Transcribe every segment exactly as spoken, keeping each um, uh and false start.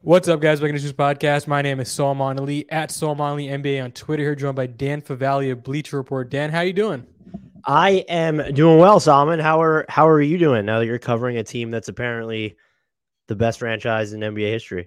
What's up, guys? Welcome to this podcast. My name is Salman Ali at Salman Ali N B A on Twitter. Here, joined by Dan Favali of Bleacher Report. Dan, how you doing? I am doing well, Salman. How are how are you doing now that you're covering a team that's apparently the best franchise in N B A history?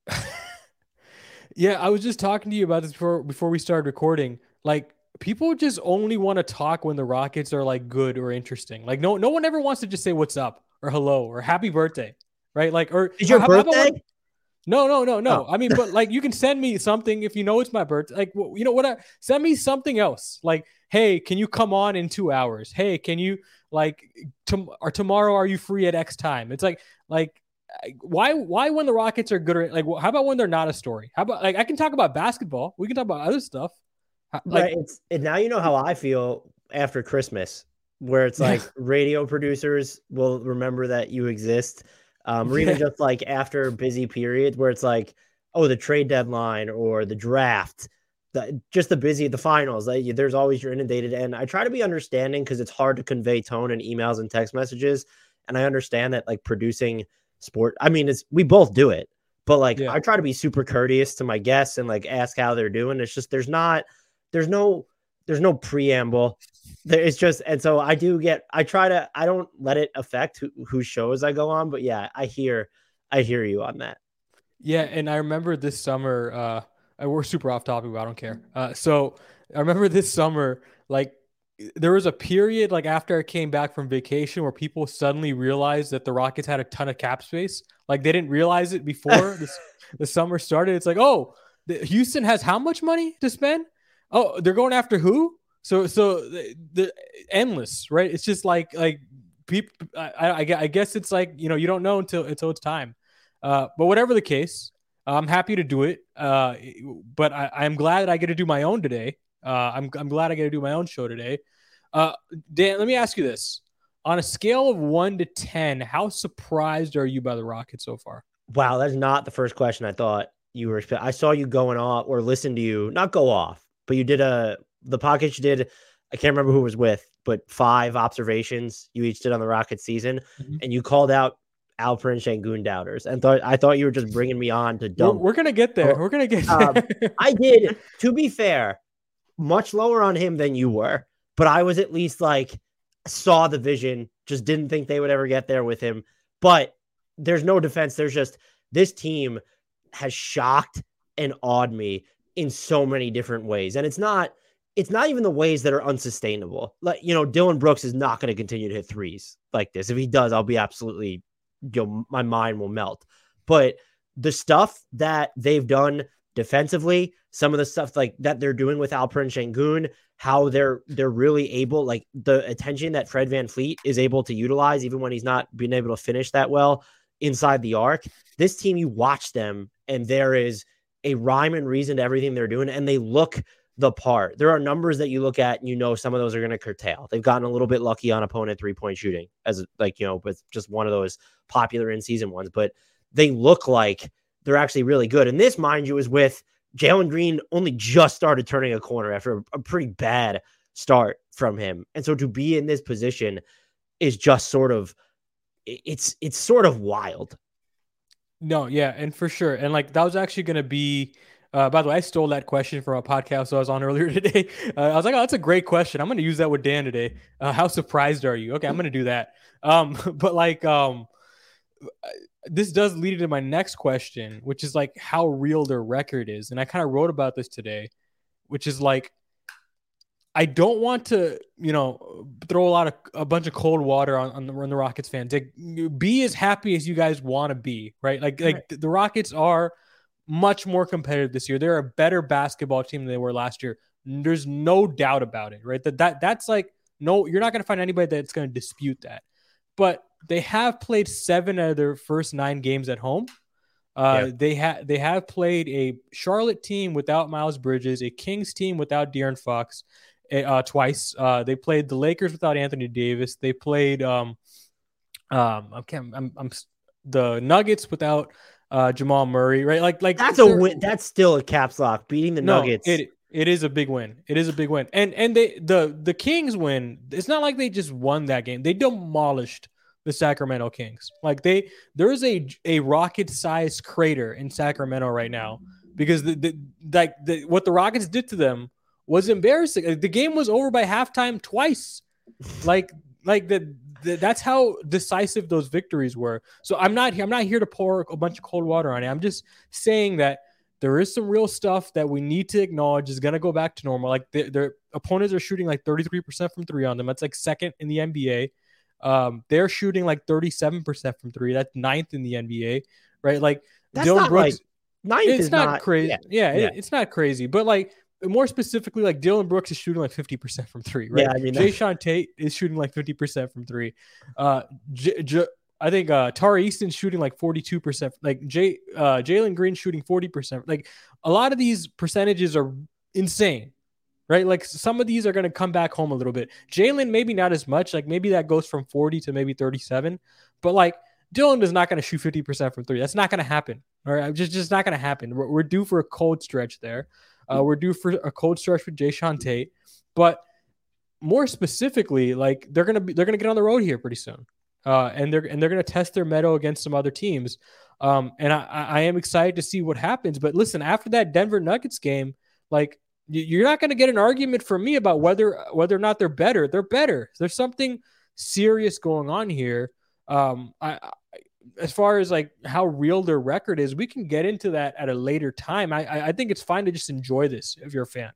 Yeah, I was just talking to you about this before before we started recording. Like, people just only want to talk when the Rockets are like good or interesting. Like, no, no one ever wants to just say what's up or hello or happy birthday, right? Like, or Is your how, how about birthday? when- no, no, no, no. Oh. I mean, but like, you can send me something if you know it's my birthday. Like, wh- you know what? I, send me something else. Like, hey, can you come on in two hours? Hey, can you like tom- or tomorrow? Are you free at X time? It's like, like, I- why, why when the Rockets are good? Or, like, wh- how about when they're not a story? How about like I can talk about basketball. We can talk about other stuff. How- Like, Right. It's it, now you know how I feel after Christmas, where it's yeah, like radio producers will remember that you exist. Um, or even yeah, just like after busy periods where it's like, oh, the trade deadline or the draft, the, just the busy, the finals. Like, you- there's always you're inundated. And I try to be understanding because it's hard to convey tone in emails and text messages. And I understand that like producing sport, I mean, it's we both do it, but like yeah. I try to be super courteous to my guests and like ask how they're doing. It's just there's not there's no there's no preamble. There it's just and so I do get I try to I don't let it affect who, whose shows I go on, but yeah, I hear I hear you on that. Yeah, and I remember this summer, uh, uh, we're super off topic, but I don't care. Uh, so I remember this summer, like there was a period like after I came back from vacation where people suddenly realized that the Rockets had a ton of cap space. Like they didn't realize it before this the summer started. It's like, oh, the, Houston has how much money to spend? Oh, they're going after who? So so the, the endless, right? It's just like like people. I, I I guess it's like you know you don't know until until it's time. Uh, but whatever the case, I'm happy to do it. Uh, but I, I'm glad that I get to do my own today. Uh, I'm I'm glad I get to do my own show today. Uh, Dan, let me ask you this: on a scale of one to ten, how surprised are you by the Rockets so far? Wow, that's not the first question I thought you were. I saw you going off or listen to you, not go off, but you did a the podcast you did. I can't remember who it was with, but five observations you each did on the Rocket season, Mhm. and you called out Alperen Şengün doubters, and thought I thought you were just bringing me on to We're dump. we're gonna get there. Oh, We're gonna get um, there. I did. To be fair, much lower on him than you were, but I was at least like saw the vision, just didn't think they would ever get there with him. But there's no defense. There's just this team has shocked and awed me in so many different ways. And it's not it's not even the ways that are unsustainable. Like, you know, Dylan Brooks is not going to continue to hit threes like this. If he does, I'll be absolutely, you know, my mind will melt. But the stuff that they've done defensively, some of the stuff like that they're doing with Alperen Şengün, how they're they're really able, like the attention that Fred VanVleet is able to utilize, even when he's not being able to finish that well inside the arc. This team, you watch them, and there is a rhyme and reason to everything they're doing, and they look the part. There are numbers that you look at, and you know some of those are going to curtail. They've gotten a little bit lucky on opponent three point shooting, as like you know, with just one of those popular in season ones, but they look like they're actually really good. And this, mind you, is with Jalen Green only just started turning a corner after a, a pretty bad start from him. And so to be in this position is just sort of, it's, it's sort of wild. No, yeah, and for sure. And like that was actually gonna be uh by the way, I stole that question from a podcast I was on earlier today. Uh, I was like, oh, that's a great question. I'm gonna use that with Dan today. Uh, how surprised are you? Okay, I'm gonna do that. Um, but like um this does lead into my next question, which is like how real their record is. And I kind of wrote about this today, which is like I don't want to, you know, throw a lot of a bunch of cold water on, on the, on the Rockets fans. Like, be as happy as you guys want to be, right? Like, like Right. the Rockets are much more competitive this year. They're a better basketball team than they were last year. There's no doubt about it, right? That that that's like no, you're not going to find anybody that's going to dispute that. But they have played seven of their first nine games at home. Uh, Yeah. they have they have played a Charlotte team without Miles Bridges, a Kings team without De'Aaron Fox, uh, twice. Uh, they played the Lakers without Anthony Davis. They played um, um, I can't, I'm, I'm the Nuggets without uh, Jamal Murray, right? Like, like That's a win. That's still a caps lock. Beating the no, Nuggets. it it is a big win. It is a big win, and and they the the Kings win. It's not like they just won that game. They demolished the Sacramento Kings. Like they, there is a a rocket-sized crater in Sacramento right now because the, the like the, what the Rockets did to them was embarrassing. Like, the game was over by halftime twice. Like like the, the that's how decisive those victories were. So I'm not I'm not here to pour a bunch of cold water on it. I'm just saying that there is some real stuff that we need to acknowledge is going to go back to normal. Like their, their opponents are shooting like thirty-three percent from three on them. That's like second in the N B A. Um, they're shooting like thirty-seven percent from three. That's ninth in the N B A, right? Like That's Dylan not Brooks, like ninth it's is not, not crazy. Yeah, yeah, yeah. It, it's not crazy, but like more specifically, like Dylan Brooks is shooting like fifty percent from three, right? Yeah, I mean, Jayshawn Tate is shooting like fifty percent from three. Uh, J- J- I think uh, Tari Easton's shooting like forty-two percent. Like Jay, uh, Jalen Green shooting forty percent. Like a lot of these percentages are insane, right? Like some of these are going to come back home a little bit. Jalen, maybe not as much. Like maybe that goes from forty to maybe thirty-seven. But like Dylan is not going to shoot fifty percent from three. That's not going to happen. All right, just just not going to happen. We're, we're due for a cold stretch there. Uh, we're due for a cold stretch with Jayshawn Tate. But more specifically, like they're gonna be they're gonna get on the road here pretty soon. Uh, and they're and they're going to test their mettle against some other teams. Um, and I, I am excited to see what happens. But listen, after that Denver Nuggets game, like you're not going to get an argument from me about whether whether or not they're better. They're better. There's something serious going on here. Um, I, I, as far as like how real their record is, we can get into that at a later time. I, I think it's fine to just enjoy this if you're a fan.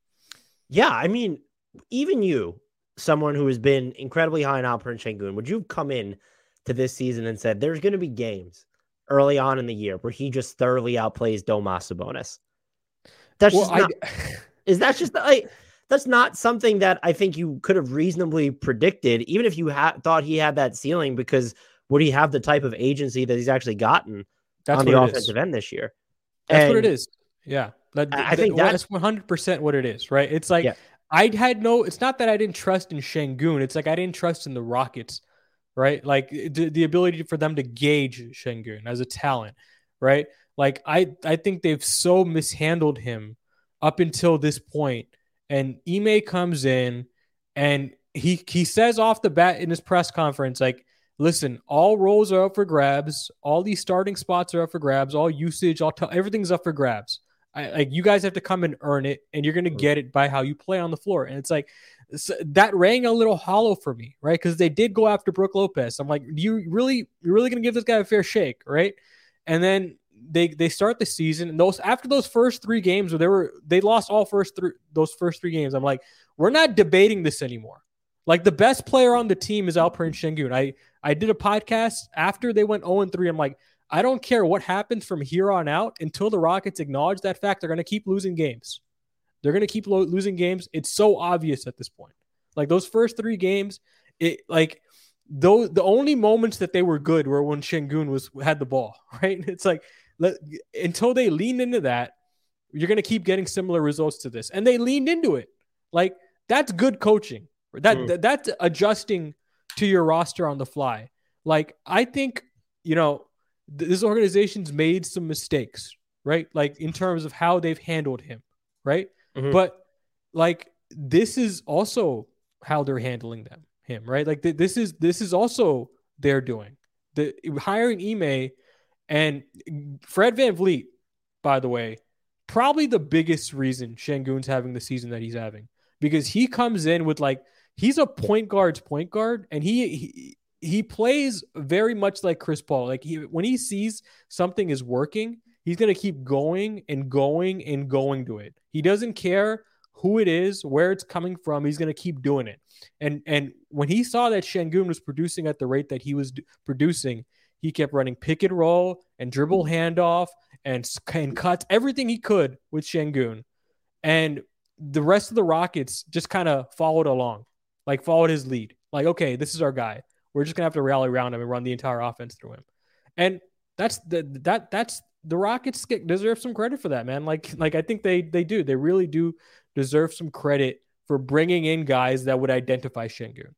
Yeah, I mean, even you. Someone who has been incredibly high on Alperen Sengun, would you have come in to this season and said there's going to be games early on in the year where he just thoroughly outplays Domas Sabonis? That's well, just not, I, is that just like that's not something that I think you could have reasonably predicted, even if you had thought he had that ceiling, because would he have the type of agency that he's actually gotten that's on the offensive end this year? That's and what it is. Yeah, that, I that, think well, that's, that's one hundred percent what it is, right? It's like. Yeah. I had no, it's not that I didn't trust in Sengun. It's like I didn't trust in the Rockets, right? Like the, the ability for them to gauge Sengun as a talent, right? Like I, I think they've so mishandled him up until this point. And Ime comes in and he, he says off the bat in his press conference, like, listen, all roles are up for grabs. All these starting spots are up for grabs. All usage, all t- everything's up for grabs. I, like you guys have to come and earn it, and you're going to get it by how you play on the floor. And it's like it's, that rang a little hollow for me, right? Because they did go after Brook Lopez. I'm like, do you really, you're really going to give this guy a fair shake, right? And then they they start the season, and those after those first three games where they were they lost all first three those first three games. I'm like, we're not debating this anymore. Like the best player on the team is Alperen Sengun. I I did a podcast after they went oh and three. I'm like, I don't care what happens from here on out until the Rockets acknowledge that fact. They're going to keep losing games. They're going to keep lo- losing games. It's so obvious at this point. Like those first three games, it like those the only moments that they were good were when Sengun was had the ball, right? It's like let, until they lean into that, you're going to keep getting similar results to this. And they leaned into it. Like that's good coaching. That, mm. that that's adjusting to your roster on the fly. Like I think, you know, this organization's made some mistakes, right? Like in terms of how they've handled him, right? Mm-hmm. But like this is also how they're handling them, him, right? Like th- this is this is also their doing. The hiring Ime and Fred VanVleet, by the way, probably the biggest reason Sengun's having the season that he's having, because he comes in with like he's a point guard's point guard, and he. he He plays very much like Chris Paul. Like he, when he sees something is working, he's going to keep going and going and going to it. He doesn't care who it is, where it's coming from. He's going to keep doing it. And and when he saw that Sengun was producing at the rate that he was d- producing, he kept running pick and roll and dribble handoff and, and cuts, everything he could with Sengun. And the rest of the Rockets just kind of followed along, like followed his lead. Like, okay, this is our guy. We're just gonna have to rally around him and run the entire offense through him, and that's the that that's the Rockets deserve some credit for that, man. Like like I think they they do they really do deserve some credit for bringing in guys that would identify Sengun.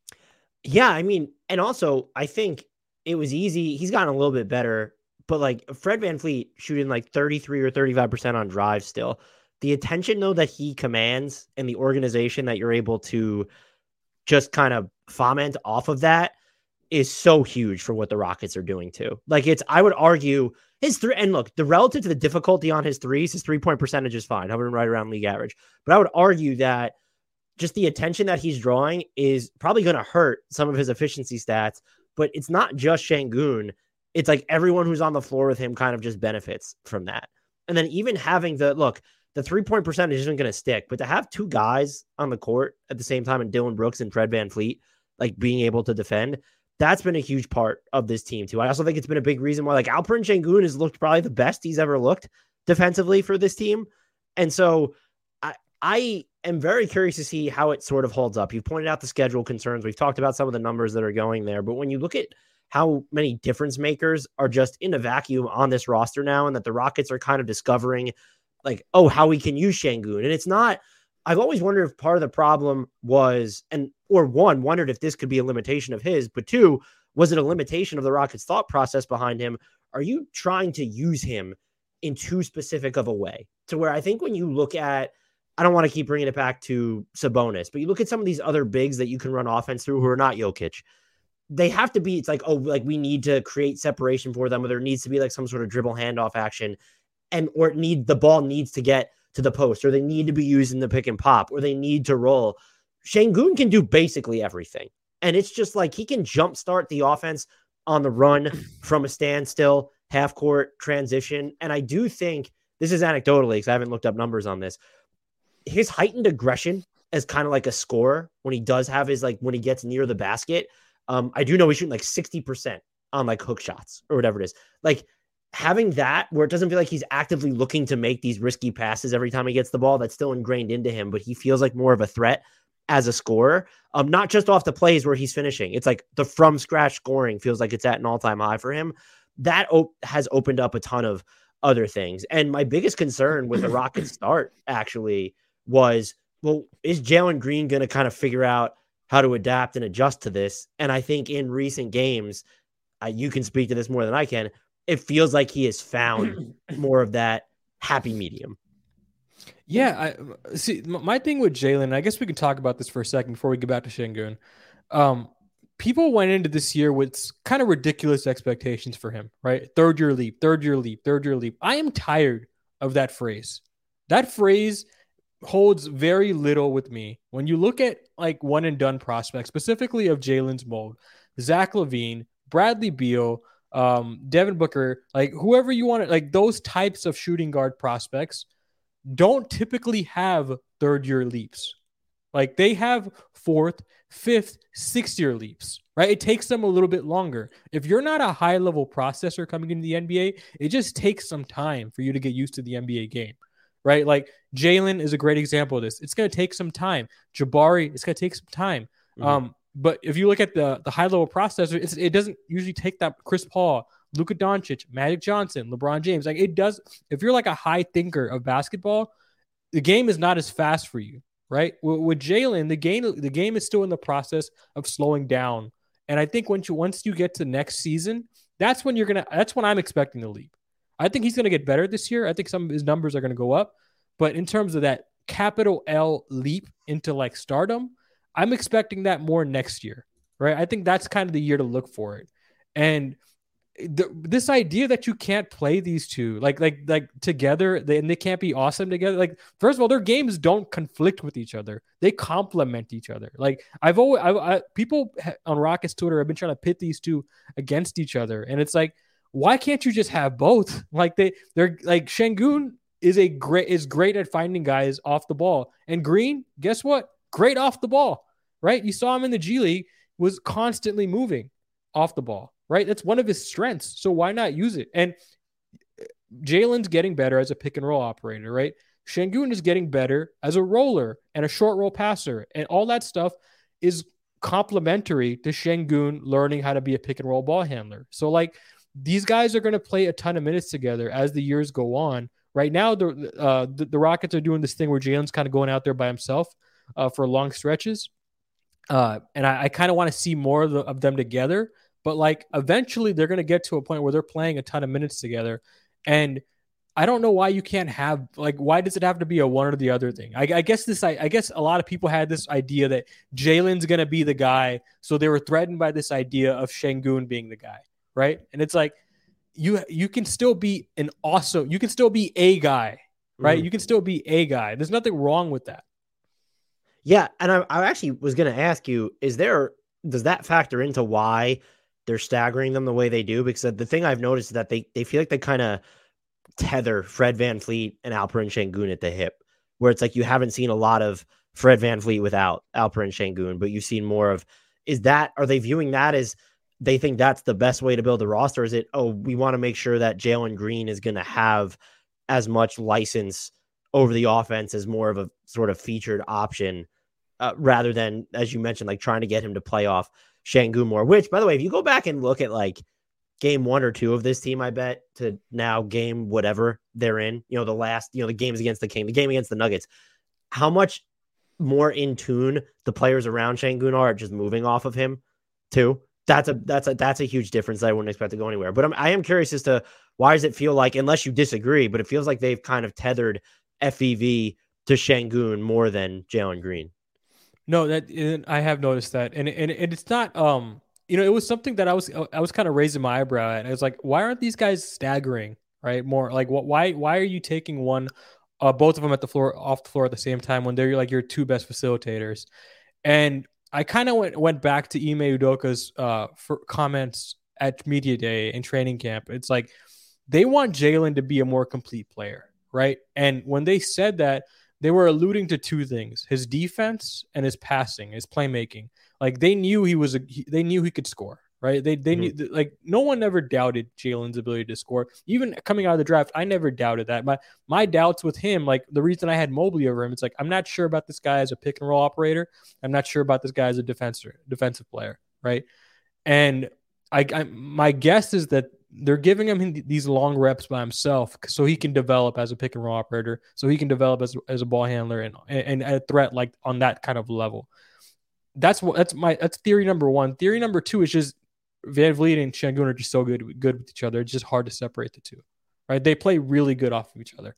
Yeah, I mean, and also I think it was easy. He's gotten a little bit better, but like Fred VanVleet shooting like thirty-three or thirty-five percent on drive still. The attention though that he commands and the organization that you're able to just kind of foment off of that, is so huge for what the Rockets are doing too. Like it's, I would argue his three, and look, the relative to the difficulty on his threes, his three point percentage is fine, hovering right around league average. But I would argue that just the attention that he's drawing is probably going to hurt some of his efficiency stats. But it's not just Şengün. It's like everyone who's on the floor with him kind of just benefits from that. And then even having the look, the three point percentage isn't going to stick, but to have two guys on the court at the same time, and Dillon Brooks and Fred VanVleet, like being able to defend, that's been a huge part of this team too. I also think it's been a big reason why like Alperen Şengün has looked probably the best he's ever looked defensively for this team. And so I, I am very curious to see how it sort of holds up. You've pointed out the schedule concerns. We've talked about some of the numbers that are going there, but when you look at how many difference makers are just in a vacuum on this roster now, and that the Rockets are kind of discovering like, oh, how we can use Şengün. And it's not, I've always wondered if part of the problem was, and or one, wondered if this could be a limitation of his, but two, was it a limitation of the Rockets' thought process behind him? Are you trying to use him in too specific of a way? To where I think when you look at, I don't want to keep bringing it back to Sabonis, but you look at some of these other bigs that you can run offense through who are not Jokic, they have to be, it's like, oh, like we need to create separation for them, or there needs to be like some sort of dribble handoff action, and or it need the ball needs to get to the post, or they need to be using the pick and pop, or they need to roll. Şengün can do basically everything. And it's just like he can jumpstart the offense on the run from a standstill, half court transition. And I do think this is anecdotally, because I haven't looked up numbers on this, his heightened aggression as kind of like a scorer when he does have his, like when he gets near the basket. Um, I do know he's shooting like sixty percent on like hook shots or whatever it is. Like having that where it doesn't feel like he's actively looking to make these risky passes every time he gets the ball, that's still ingrained into him, but he feels like more of a threat as a scorer, um, not just off the plays where he's finishing. It's like the from scratch scoring feels like it's at an all time high for him. That op- has opened up a ton of other things. And my biggest concern with the Rockets start actually was, well, is Jalen Green going to kind of figure out how to adapt and adjust to this? And I think in recent games, uh, you can speak to this more than I can. It feels like he has found more of that happy medium. Yeah, I see. My thing with Jalen, I guess we can talk about this for a second before we get back to Şengün. Um, people went into this year with kind of ridiculous expectations for him, right? Third year leap, third year leap, third year leap. I am tired of that phrase. That phrase holds very little with me. When you look at like one and done prospects, specifically of Jalen's mold, Zach LaVine, Bradley Beal, um, Devin Booker, like whoever you want to, like those types of shooting guard prospects don't typically have third year leaps. Like they have fourth, fifth, sixth year leaps, right? It takes them a little bit longer. If you're not a high level processor coming into the N B A, it just takes some time for you to get used to the N B A game, right? Like Jalen is a great example of this. It's going to take some time. Jabari, it's going to take some time. Mm-hmm. Um, but if you look at the, the high level processor, it's, it doesn't usually take that. Chris Paul, Luka Doncic, Magic Johnson, LeBron James. Like it does. If you're like a high thinker of basketball, the game is not as fast for you, right? With, with Jalen, the game the game is still in the process of slowing down. And I think once you once you get to next season, that's when you're gonna. That's when I'm expecting the leap. I think he's gonna get better this year. I think some of his numbers are gonna go up. But in terms of that capital L leap into like stardom, I'm expecting that more next year, right? I think that's kind of the year to look for it. And The, this idea that you can't play these two like like like together they, and they can't be awesome together. Like first of all, their games don't conflict with each other; they complement each other. Like I've always I, I, people on Rockets Twitter have been trying to pit these two against each other, and it's like, why can't you just have both? Like they they're like Şengün is a great is great at finding guys off the ball, and Green, guess what? Great off the ball, right? You saw him in the G League, was constantly moving off the ball. Right? That's one of his strengths. So why not use it? And Jalen's getting better as a pick and roll operator, right? Şengün is getting better as a roller and a short roll passer. And all that stuff is complementary to Şengün learning how to be a pick and roll ball handler. So like these guys are going to play a ton of minutes together as the years go on. Right now, the uh, the, the Rockets are doing this thing where Jalen's kind of going out there by himself uh, for long stretches. Uh, and I, I kind of want to see more of, the, of them together. But like eventually they're going to get to a point where they're playing a ton of minutes together. And I don't know why you can't have like why does it have to be a one or the other thing? I, I guess this I, I guess a lot of people had this idea that Jalen's gonna be the guy, so they were threatened by this idea of Şengün being the guy, right? And it's like you you can still be an awesome, you can still be a guy, right? Mm. You can still be a guy. There's nothing wrong with that. Yeah, and I, I actually was gonna ask you, is there does that factor into why they're staggering them the way they do? Because the thing I've noticed is that they they feel like they kind of tether Fred VanVleet and Alperen Şengün at the hip, where it's like you haven't seen a lot of Fred VanVleet without Alperen Şengün, but you've seen more of, is that, are they viewing that as they think that's the best way to build the roster? Is it, oh, we want to make sure that Jalen Green is going to have as much license over the offense as more of a sort of featured option, uh, rather than, as you mentioned, like trying to get him to play off Şengün more, which, by the way, if you go back and look at like game one or two of this team, I bet, to now game whatever they're in, you know, the last, you know, the games against the King, the game against the Nuggets, how much more in tune the players around Şengün are just moving off of him too. That's a, that's a, that's a huge difference that I wouldn't expect to go anywhere. But I'm, I am curious as to why does it feel like, unless you disagree, but it feels like they've kind of tethered F E V to Şengün more than Jalen Green. No, that I have noticed that. And, and, and it's not, um, you know, it was something that I was I was kind of raising my eyebrow at. I was like, why aren't these guys staggering, right? More like, what? Why why are you taking one, uh, both of them at the floor off the floor at the same time when they're like your two best facilitators? And I kind of went went back to Ime Udoka's uh for comments at media day and training camp. It's like they want Jalen to be a more complete player, right? And when they said that, they were alluding to two things: his defense and his passing, his playmaking. Like they knew he was a, they knew he could score, right? They they mm-hmm. knew, like no one ever doubted Jalen's ability to score. Even coming out of the draft, I never doubted that. My my doubts with him, like the reason I had Mobley over him, it's like I'm not sure about this guy as a pick and roll operator. I'm not sure about this guy as a defender, defensive player, right? And I, I my guess is that they're giving him these long reps by himself so he can develop as a pick and roll operator, so he can develop as as a ball handler and and, and a threat like on that kind of level. That's what that's my that's theory number one. Theory number two is just VanVleet and Şengün are just so good good with each other. It's just hard to separate the two, right? They play really good off of each other.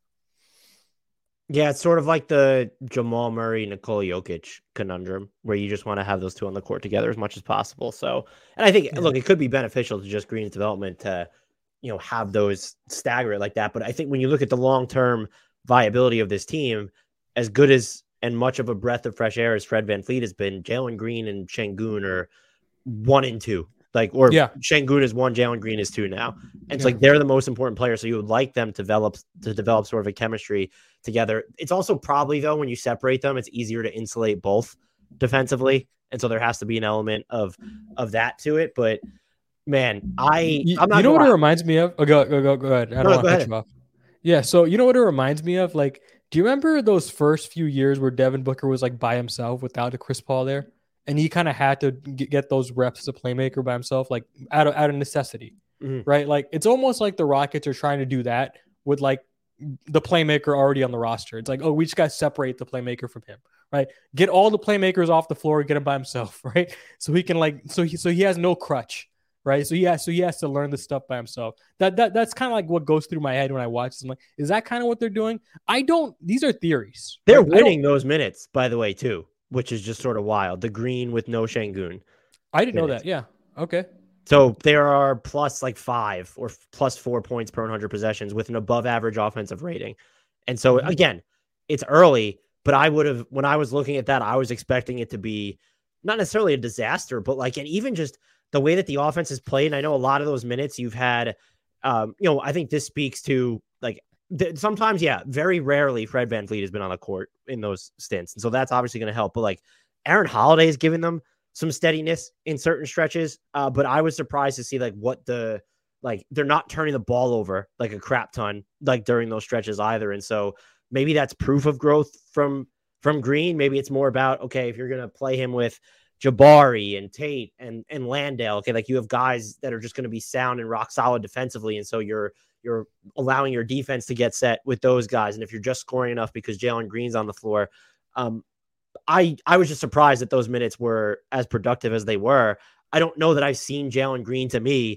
Yeah, it's sort of like the Jamal Murray, Nikola Jokic conundrum, where you just want to have those two on the court together as much as possible. So, and I think, yeah. look, it could be beneficial to just Green's development to, you know, have those stagger it like that. But I think when you look at the long-term viability of this team, as good as and much of a breath of fresh air as Fred VanVleet has been, Jalen Green and Şengün are one and two. Like, or yeah. Şengün is one, Jalen Green is two now. And it's yeah. like they're the most important players. So you would like them to develop to develop sort of a chemistry together. It's also probably, though, when you separate them, it's easier to insulate both defensively. And so there has to be an element of of that to it. But man, I you, I'm not you know what lie. it reminds me of? Oh, go go go go ahead. I don't no, want to cut you off. Yeah, so you know what it reminds me of? Like, do you remember those first few years where Devin Booker was like by himself without a Chris Paul there? And he kind of had to get those reps as a playmaker by himself, like out of, out of necessity, mm-hmm. right? Like it's almost like the Rockets are trying to do that with like the playmaker already on the roster. It's like, oh, we just got to separate the playmaker from him, right? Get all the playmakers off the floor and get him by himself, right? So he can like, so he, so he has no crutch, right? So he has, so he has to learn the stuff by himself. That that that's kind of like what goes through my head when I watch this. I'm like, is that kind of what they're doing? I don't. These are theories. They're right? winning those minutes, by the way, too, which is just sort of wild. The Green with no Şengün. I didn't minutes. know that. Yeah. Okay. So there are plus like five or plus four points per one hundred possessions with an above average offensive rating. And so, mm-hmm. again, it's early, but I would have, when I was looking at that, I was expecting it to be not necessarily a disaster, but like, and even just the way that the offense is played. And I know a lot of those minutes you've had, um, you know, I think this speaks to like, th- sometimes, yeah, very rarely Fred VanVleet has been on the court in those stints. And so that's obviously going to help. But like Aaron Holiday is giving them some steadiness in certain stretches. Uh, but I was surprised to see like what the, like they're not turning the ball over like a crap ton, like during those stretches either. And so maybe that's proof of growth from, from Green. Maybe it's more about, okay, if you're going to play him with Jabari and Tate and, and Landale, okay, like you have guys that are just going to be sound and rock solid defensively. And so you're, you're allowing your defense to get set with those guys. And if you're just scoring enough because Jalen Green's on the floor, um, I, I was just surprised that those minutes were as productive as they were. I don't know that I've seen Jalen Green to me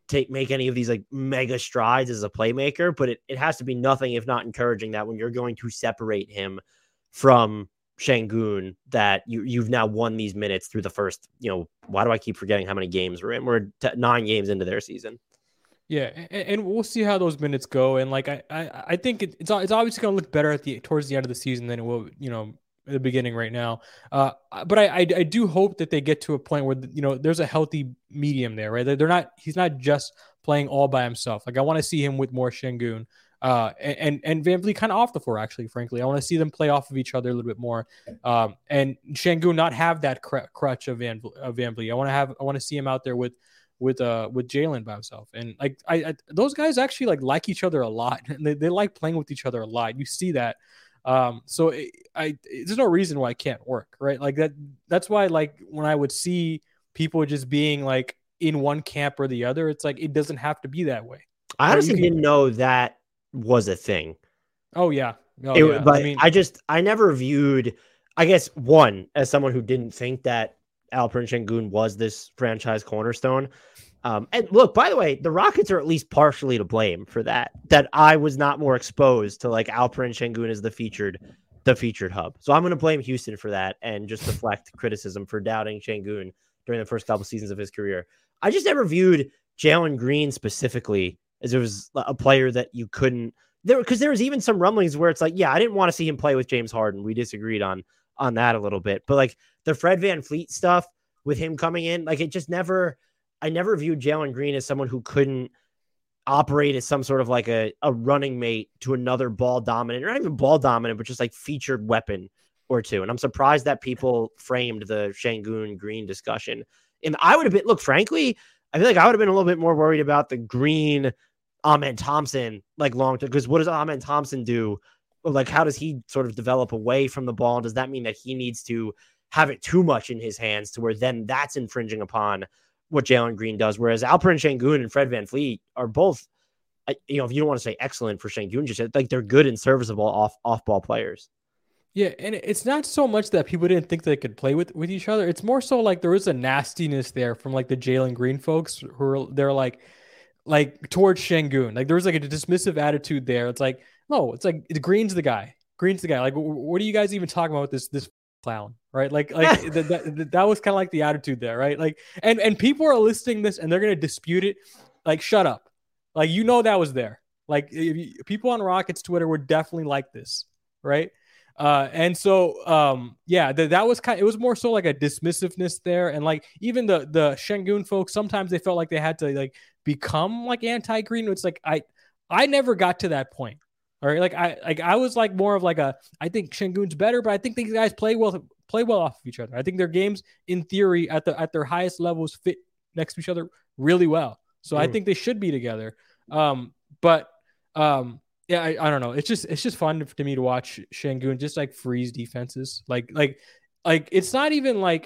take make any of these like mega strides as a playmaker, but it, it has to be nothing if not encouraging that when you're going to separate him from Şengün, that you you've now won these minutes through the first, you know, why do I keep forgetting how many games we're in? We're t- nine games into their season. Yeah, and, and we'll see how those minutes go. And like I, I, I think it, it's it's obviously going to look better at the towards the end of the season than it will, you know, at the beginning right now. Uh, but I, I, I do hope that they get to a point where, you know, there's a healthy medium there, right? They're not, he's not just playing all by himself. Like I want to see him with more Şengün, uh, and and VanVleet kind of off the floor. Actually, frankly, I want to see them play off of each other a little bit more, um, and Şengün not have that cr- crutch of Van of VanVleet. I want to have, I want to see him out there with. with uh with Jalen by himself. And like I, I those guys actually like like each other a lot. they, they like playing with each other a lot. You see that. Um so it, I there's no reason why it can't work, right? Like that that's why like when I would see people just being like in one camp or the other, it's like it doesn't have to be that way. I right? honestly can, didn't know that was a thing. Oh yeah. Oh, it, yeah. But I mean I just I never viewed, I guess, one, as someone who didn't think that Alperen Şengün was this franchise cornerstone. Um, and look, by the way, the Rockets are at least partially to blame for that, that I was not more exposed to like Alperen Şengün as the featured, the featured hub. So I'm going to blame Houston for that and just deflect criticism for doubting Şengün during the first couple seasons of his career. I just never viewed Jalen Green specifically as it was a player that you couldn't there, because there was even some rumblings where it's like, yeah, I didn't want to see him play with James Harden. We disagreed on, on that a little bit, but like the Fred VanVleet stuff with him coming in, like it just never, I never viewed Jalen Green as someone who couldn't operate as some sort of like a, a running mate to another ball dominant, or not even ball dominant, but just like featured weapon or two. And I'm surprised that people framed the Şengün Green discussion. And I would have been, look, frankly, I feel like I would have been a little bit more worried about the Green Amen Thompson, like long term, because what does Amen Thompson do? Like, how does he sort of develop away from the ball? Does that mean that he needs to have it too much in his hands to where then that's infringing upon what Jalen Green does? Whereas Alperen Şengün and Fred VanVleet are both, you know, if you don't want to say excellent for Şengün, just like they're good and serviceable off off ball players. Yeah, and it's not so much that people didn't think they could play with, with each other. It's more so like there is a nastiness there from like the Jalen Green folks who are they're like like towards Şengün. Like there was like a dismissive attitude there. It's like, no, it's like Green's the guy. Green's the guy. Like, what are you guys even talking about with this this clown, right? Like, like that, that, that was kind of like the attitude there, right? Like, and and people are listening this and they're gonna dispute it. Like, shut up. Like, you know that was there. Like, you, people on Rockets Twitter were definitely like this, right? Uh, and so, um, yeah, th- that was kind of, it was more so like a dismissiveness there. And like, even the, the Şengün folks, sometimes they felt like they had to like become like anti-Green. It's like, I, I never got to that point. All right. Like I, like I was like more of like a, I think Şengün's better, but I think these guys play well, play well off of each other. I think their games in theory at the, at their highest levels fit next to each other really well. So mm. I think they should be together. Um, but, um, yeah, I, I don't know. It's just it's just fun to me to watch Şengün just like freeze defenses. Like like like it's not even like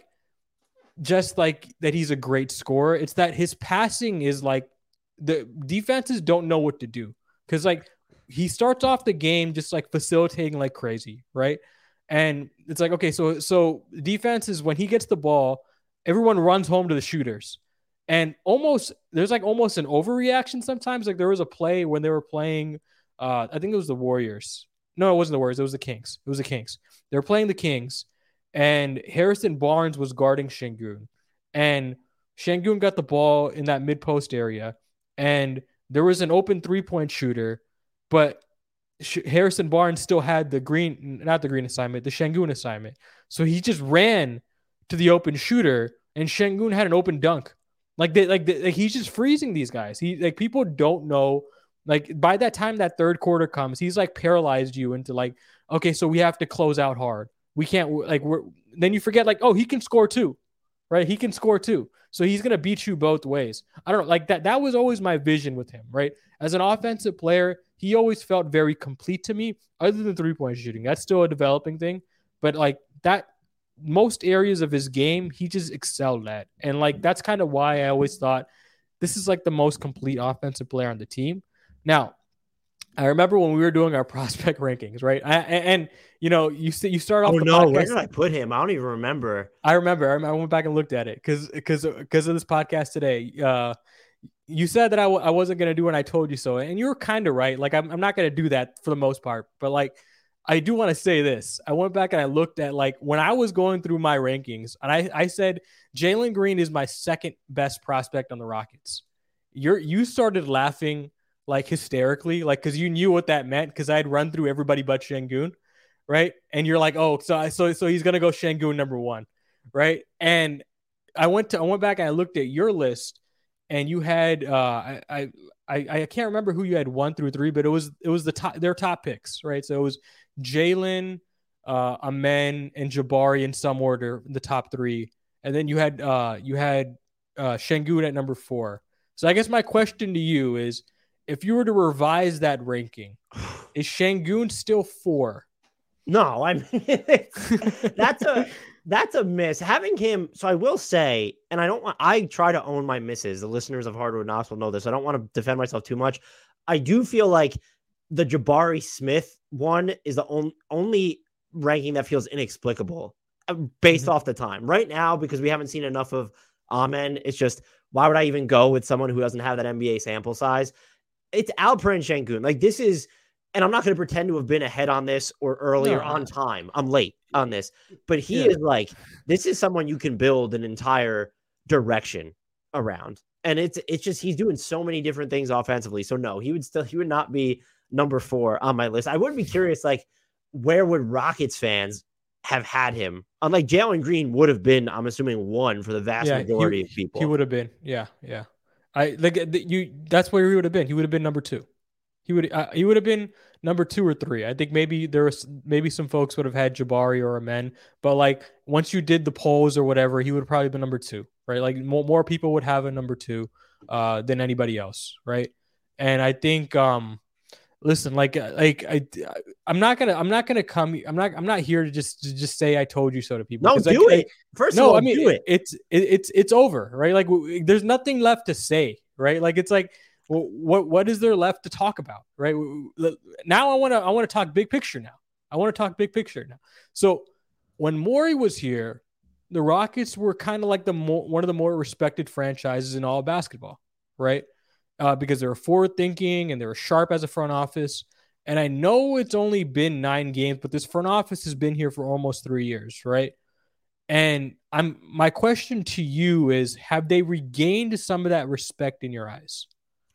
just like that he's a great scorer. It's that his passing is like the defenses don't know what to do. Cause like he starts off the game just like facilitating like crazy, right? And it's like, okay, so so defense is when he gets the ball, everyone runs home to the shooters. And almost there's like almost an overreaction sometimes. Like there was a play when they were playing Uh, I think it was the Warriors. No, it wasn't the Warriors. It was the Kings. It was the Kings. They were playing the Kings, and Harrison Barnes was guarding Şengün. And Şengün got the ball in that mid-post area, and there was an open three-point shooter, but Sh- Harrison Barnes still had the green, not the green assignment, the Şengün assignment. So he just ran to the open shooter, and Şengün had an open dunk. Like they, like, they, like he's just freezing these guys. He like people don't know. Like by that time that third quarter comes, he's like paralyzed you into like, okay, so we have to close out hard. We can't like we're then you forget like, oh, he can score too, right? He can score too. So he's gonna beat you both ways. I don't know, like that. That was always my vision with him, right? As an offensive player, he always felt very complete to me, other than three-point shooting. That's still a developing thing. But like that most areas of his game, he just excelled at. And like that's kind of why I always thought this is like the most complete offensive player on the team. Now, I remember when we were doing our prospect rankings, right? I, and, and you know, you you start off. Oh the no, podcast, where did I put him? I don't even remember. I remember. I went back and looked at it because because because of this podcast today. Uh, you said that I w- I wasn't going to do it and I told you so. And you were kind of right. Like, I'm, I'm not going to do that for the most part. But, like, I do want to say this. I went back and I looked at, like, when I was going through my rankings, and I, I said Jalen Green is my second best prospect on the Rockets. You're, you started laughing, like, hysterically, like, because you knew what that meant because I had run through everybody but Şengün, right? And you're like, oh, so, so, so he's going to go Şengün number one, right? And I went to I went back and I looked at your list, and you had uh, I, I I can't remember who you had one through three, but it was it was the top their top picks, right? So it was Jalen, uh, Amen, and Jabari in some order, the top three, and then you had uh, you had uh, Şengün at number four. So I guess my question to you is, if you were to revise that ranking, is Şengün still four? No, I mean that's a that's a miss. Having him, so I will say, and I don't want I try to own my misses. The listeners of Hardwood Knocks will know this. I don't want to defend myself too much. I do feel like the Jabari Smith one is the on, only ranking that feels inexplicable based mm-hmm. off the time. Right now, because we haven't seen enough of Amen, it's just, why would I even go with someone who doesn't have that N B A sample size? It's Alperen Şengün. Like, this is, and I'm not going to pretend to have been ahead on this or earlier no. on time. I'm late on this. But he yeah. is like, this is someone you can build an entire direction around. And it's it's just, he's doing so many different things offensively. So no, he would still, he would not be number four on my list. I would be curious, like, where would Rockets fans have had him? Unlike Jalen Green would have been, I'm assuming, one for the vast yeah, majority he, of people. He would have been. Yeah. Yeah. I like you. That's where he would have been. He would have been number two. He would uh, he would have been number two or three. I think maybe there was maybe some folks would have had Jabari or Amen, but like once you did the polls or whatever, he would have probably been number two, right? Like more more people would have a number two uh, than anybody else, right? And I think, um, listen, like like I I'm not gonna I'm not gonna come I'm not I'm not here to just to just say I told you so to people. No, do like, it. First no, of all, I mean do it. it, it's it, it's it's over, right? Like there's nothing left to say, right? Like it's like. Well, what what is there left to talk about, right? Now I want to I want to talk big picture now. I want to talk big picture now. So when Morey was here, the Rockets were kind of like the more, one of the more respected franchises in all of basketball, right? Uh, because they were forward thinking and they were sharp as a front office. And I know it's only been nine games, but this front office has been here for almost three years, right? And I'm my question to you is, have they regained some of that respect in your eyes?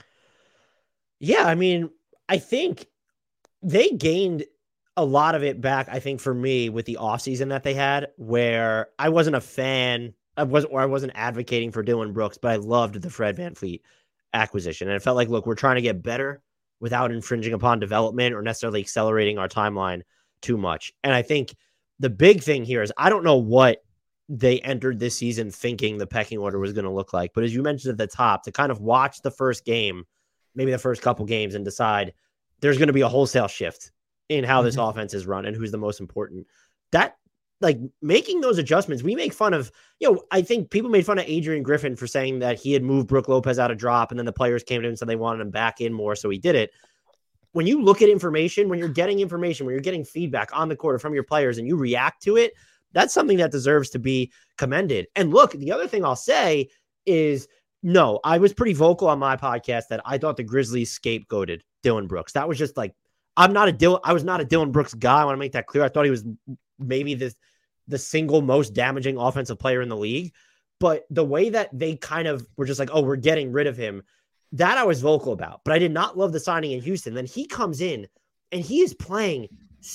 Yeah, I mean, I think they gained a lot of it back, I think, for me, with the offseason that they had, where I wasn't a fan, I wasn't, or I wasn't advocating for Dillon Brooks, but I loved the Fred VanVleet acquisition. And it felt like, look, we're trying to get better without infringing upon development or necessarily accelerating our timeline too much. And I think the big thing here is, I don't know what they entered this season thinking the pecking order was going to look like. But as you mentioned at the top, to kind of watch the first game, maybe the first couple games, and decide there's going to be a wholesale shift in how this mm-hmm. offense is run and who's the most important. That, like, making those adjustments, we make fun of, you know, I think people made fun of Adrian Griffin for saying that he had moved Brook Lopez out of drop, and then the players came to him and said they wanted him back in more, so he did it. When you look at information, when you're getting information, when you're getting feedback on the court from your players and you react to it, that's something that deserves to be commended. And look, the other thing I'll say is, no, I was pretty vocal on my podcast that I thought the Grizzlies scapegoated Dillon Brooks. That was just like, I'm not a Dillon, I was not a Dillon Brooks guy. I want to make that clear. I thought he was maybe the, the single most damaging offensive player in the league. But the way that they kind of were just like, oh, we're getting rid of him, that I was vocal about. But I did not love the signing in Houston. Then he comes in and he is playing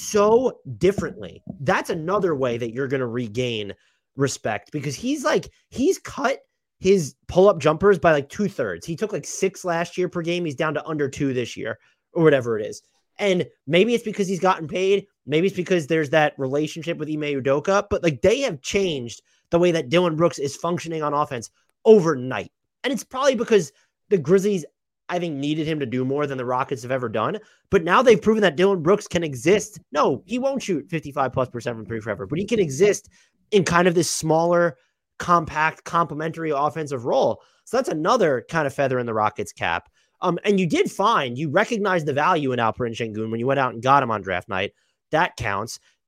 so differently. That's another way that you're going to regain respect, because he's like, he's cut his pull-up jumpers by like two thirds. He took like six last year per game. He's down to under two this year or whatever it is. And maybe it's because he's gotten paid. Maybe it's because there's that relationship with Ime Udoka, but like they have changed the way that Dillon Brooks is functioning on offense overnight. And it's probably because the Grizzlies, I think, needed him to do more than the Rockets have ever done. But now they've proven that Dillon Brooks can exist. No, he won't shoot fifty-five plus percent from three forever, but he can exist in kind of this smaller, compact, complementary offensive role. So that's another kind of feather in the Rockets' cap. Um, and you did find, you recognized the value in Alperen Şengün when you went out and got him on draft night. That counts.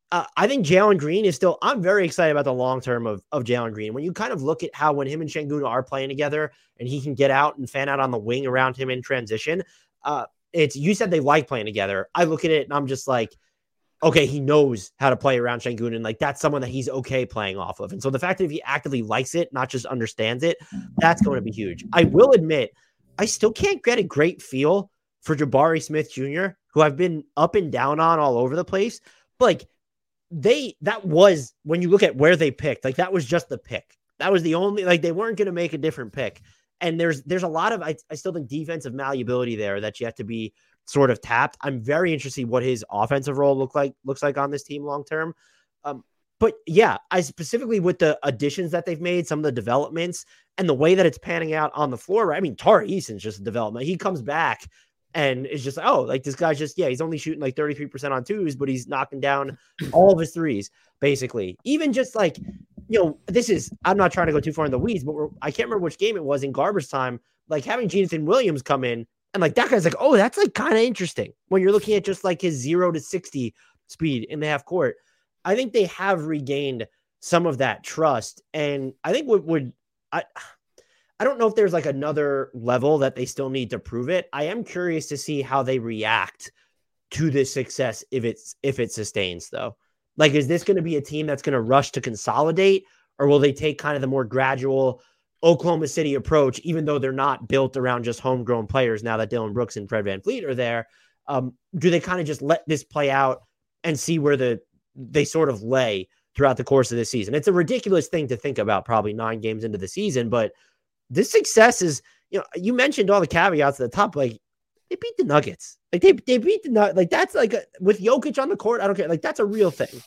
uh, I think Jalen Green is still, I'm very excited about the long term of, of Jalen Green. When you kind of look at how when him and Şengün are playing together and he can get out and fan out on the wing around him in transition, uh, it's, you said they like playing together. I look at it and I'm just like, okay, he knows how to play around Şengün, and like that's someone that he's okay playing off of. And so the fact that if he actively likes it, not just understands it, that's going to be huge. I will admit, I still can't get a great feel for Jabari Smith Junior, who I've been up and down on all over the place. But like they, that was, when you look at where they picked, like that was just the pick. That was the only, like they weren't going to make a different pick. And there's, there's a lot of, I, I still think defensive malleability there that's yet to be sort of tapped. I'm very interested what his offensive role look like, looks like on this team long-term. Um, but yeah, I specifically with the additions that they've made, some of the developments and the way that it's panning out on the floor. Right? I mean, Tari Eason's just a development. He comes back and it's just, oh, like this guy's just, yeah, he's only shooting like thirty-three percent on twos, but he's knocking down all of his threes, basically. Even just like, you know, this is, I'm not trying to go too far in the weeds, but we're, I can't remember which game it was in garbage time, like having Jonathan Williams come in and like that guy's like, oh, that's like kind of interesting when you're looking at just like his zero to sixty speed in the half court. I think they have regained some of that trust. And I think what would, I, I don't know if there's like another level that they still need to prove it. I am curious to see how they react to this success if it's if it sustains though. Like, is this going to be a team that's going to rush to consolidate, or will they take kind of the more gradual Oklahoma City approach, even though they're not built around just homegrown players now that Dylan Brooks and Fred VanVleet are there? Um, do they kind of just let this play out and see where the they sort of lay throughout the course of the season? It's a ridiculous thing to think about probably nine games into the season, but this success is, you know, you mentioned all the caveats at the top, like they beat the Nuggets. Like they, they beat the Nuggets. Like that's like a, with Jokic on the court. I don't care. Like that's a real thing.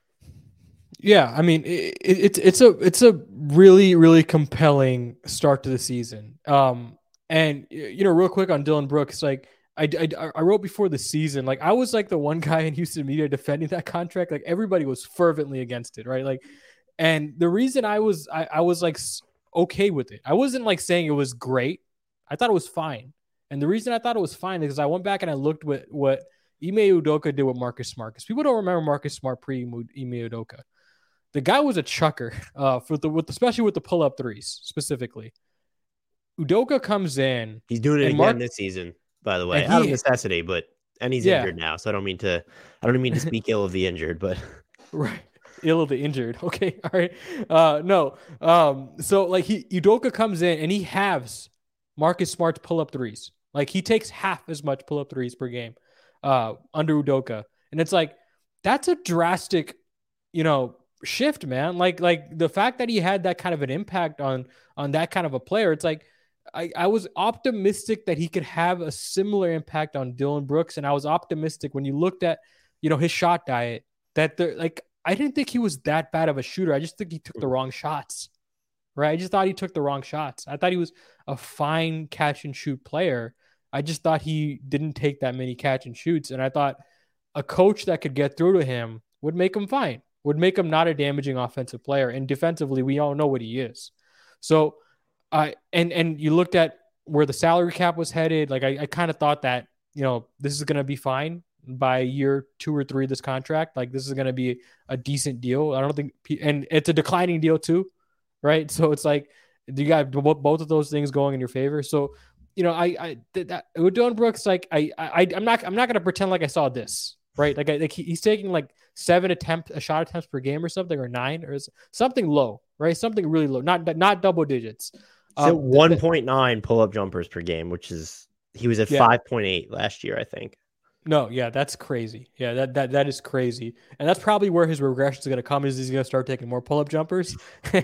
Yeah. I mean, it, it, it's, it's a, it's a really, really compelling start to the season. Um, and you know, real quick on Dylan Brooks, like I, I, I wrote before the season, like I was like the one guy in Houston media defending that contract. Like everybody was fervently against it. Right. Like, and the reason I was, I, I was like, okay with it. I wasn't like saying it was great. I thought it was fine. And the reason I thought it was fine is because I went back and I looked at what Ime Udoka did with Marcus Smart. Because people don't remember Marcus Smart pre Ime Udoka. The guy was a chucker, uh, for the with especially with the pull up threes specifically. Udoka comes in. He's doing it again Mark, this season, by the way, he, out of necessity. But and he's yeah. injured now, so I don't mean to. I don't mean to speak ill of the injured, but right. Ill of the injured. Okay. All right. Uh, no. Um, so like he Udoka comes in and he halves Marcus Smart's pull up threes. Like he takes half as much pull up threes per game, uh, under Udoka. And it's like, that's a drastic, you know, shift, man. Like, like the fact that he had that kind of an impact on, on that kind of a player, it's like, I, I was optimistic that he could have a similar impact on Dylan Brooks. And I was optimistic when you looked at, you know, his shot diet that they're like, I didn't think he was that bad of a shooter. I just think he took the wrong shots, right? I just thought he took the wrong shots. I thought he was a fine catch and shoot player. I just thought he didn't take that many catch and shoots. And I thought a coach that could get through to him would make him fine, would make him not a damaging offensive player. And defensively, we all know what he is. So, I uh, and, and you looked at where the salary cap was headed. Like I, I kind of thought that, you know, this is going to be fine by year two or three of this contract. Like this is going to be a decent deal. I don't think, and it's a declining deal too, right? So it's like you got both of those things going in your favor. So, you know, I, I did that with Dylan Brooks. Like I, I, I'm not, I'm not going to pretend like I saw this, right? Like, I, like he's taking like seven attempts, a shot attempts per game or something, or nine, or something low, right? Something really low, not not double digits. So um, one point nine pull up jumpers per game, which is he was at yeah. five point eight last year, I think. No, yeah, that's crazy. Yeah, that that that is crazy, and that's probably where his regression is going to come. Is he's going to start taking more pull-up jumpers,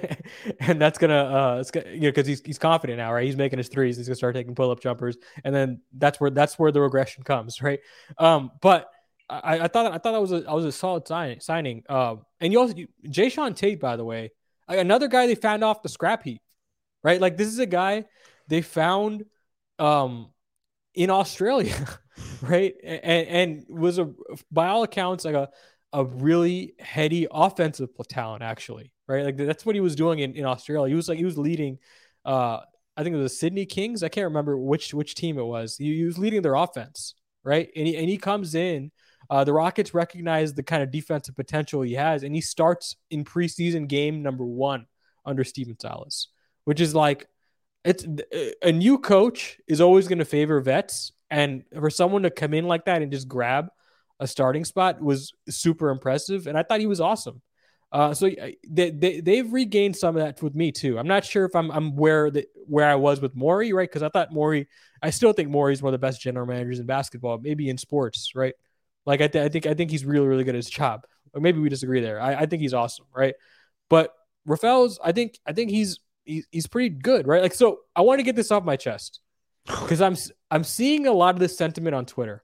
and that's gonna, uh, it's gonna, you know, because he's he's confident now, right? He's making his threes. He's going to start taking pull-up jumpers, and then that's where that's where the regression comes, right? Um, but I, I thought I thought that was a I was a solid sign, signing. Um, and you also you, Jae'Sean Tate, by the way, another guy they found off the scrap heap, right? Like this is a guy they found, um, in Australia. Right. And, and was a, by all accounts, like a, a really heady offensive talent, actually. Right. Like that's what he was doing in, in Australia. He was like, he was leading, uh, I think it was the Sydney Kings. I can't remember which, which team it was. He, he was leading their offense. Right. And he, and he comes in, Uh, the Rockets recognize the kind of defensive potential he has, and he starts in preseason game number one under Stephen Silas, which is like, it's a new coach is always going to favor vets, and for someone to come in like that and just grab a starting spot was super impressive, and I thought he was awesome. Uh, so they, they they've regained some of that with me too. I'm not sure if I'm I'm where the where I was with Morey, right? Because I thought Morey, I still think Morey's one of the best general managers in basketball, maybe in sports, right? Like I, th- I think I think he's really really good at his job. Or maybe we disagree there. I, I think he's awesome, right? But Rafael's, I think I think he's he, he's pretty good, right? Like, so I want to get this off my chest because I'm I'm seeing a lot of this sentiment on Twitter,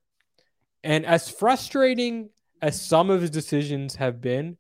and as frustrating as some of his decisions have been,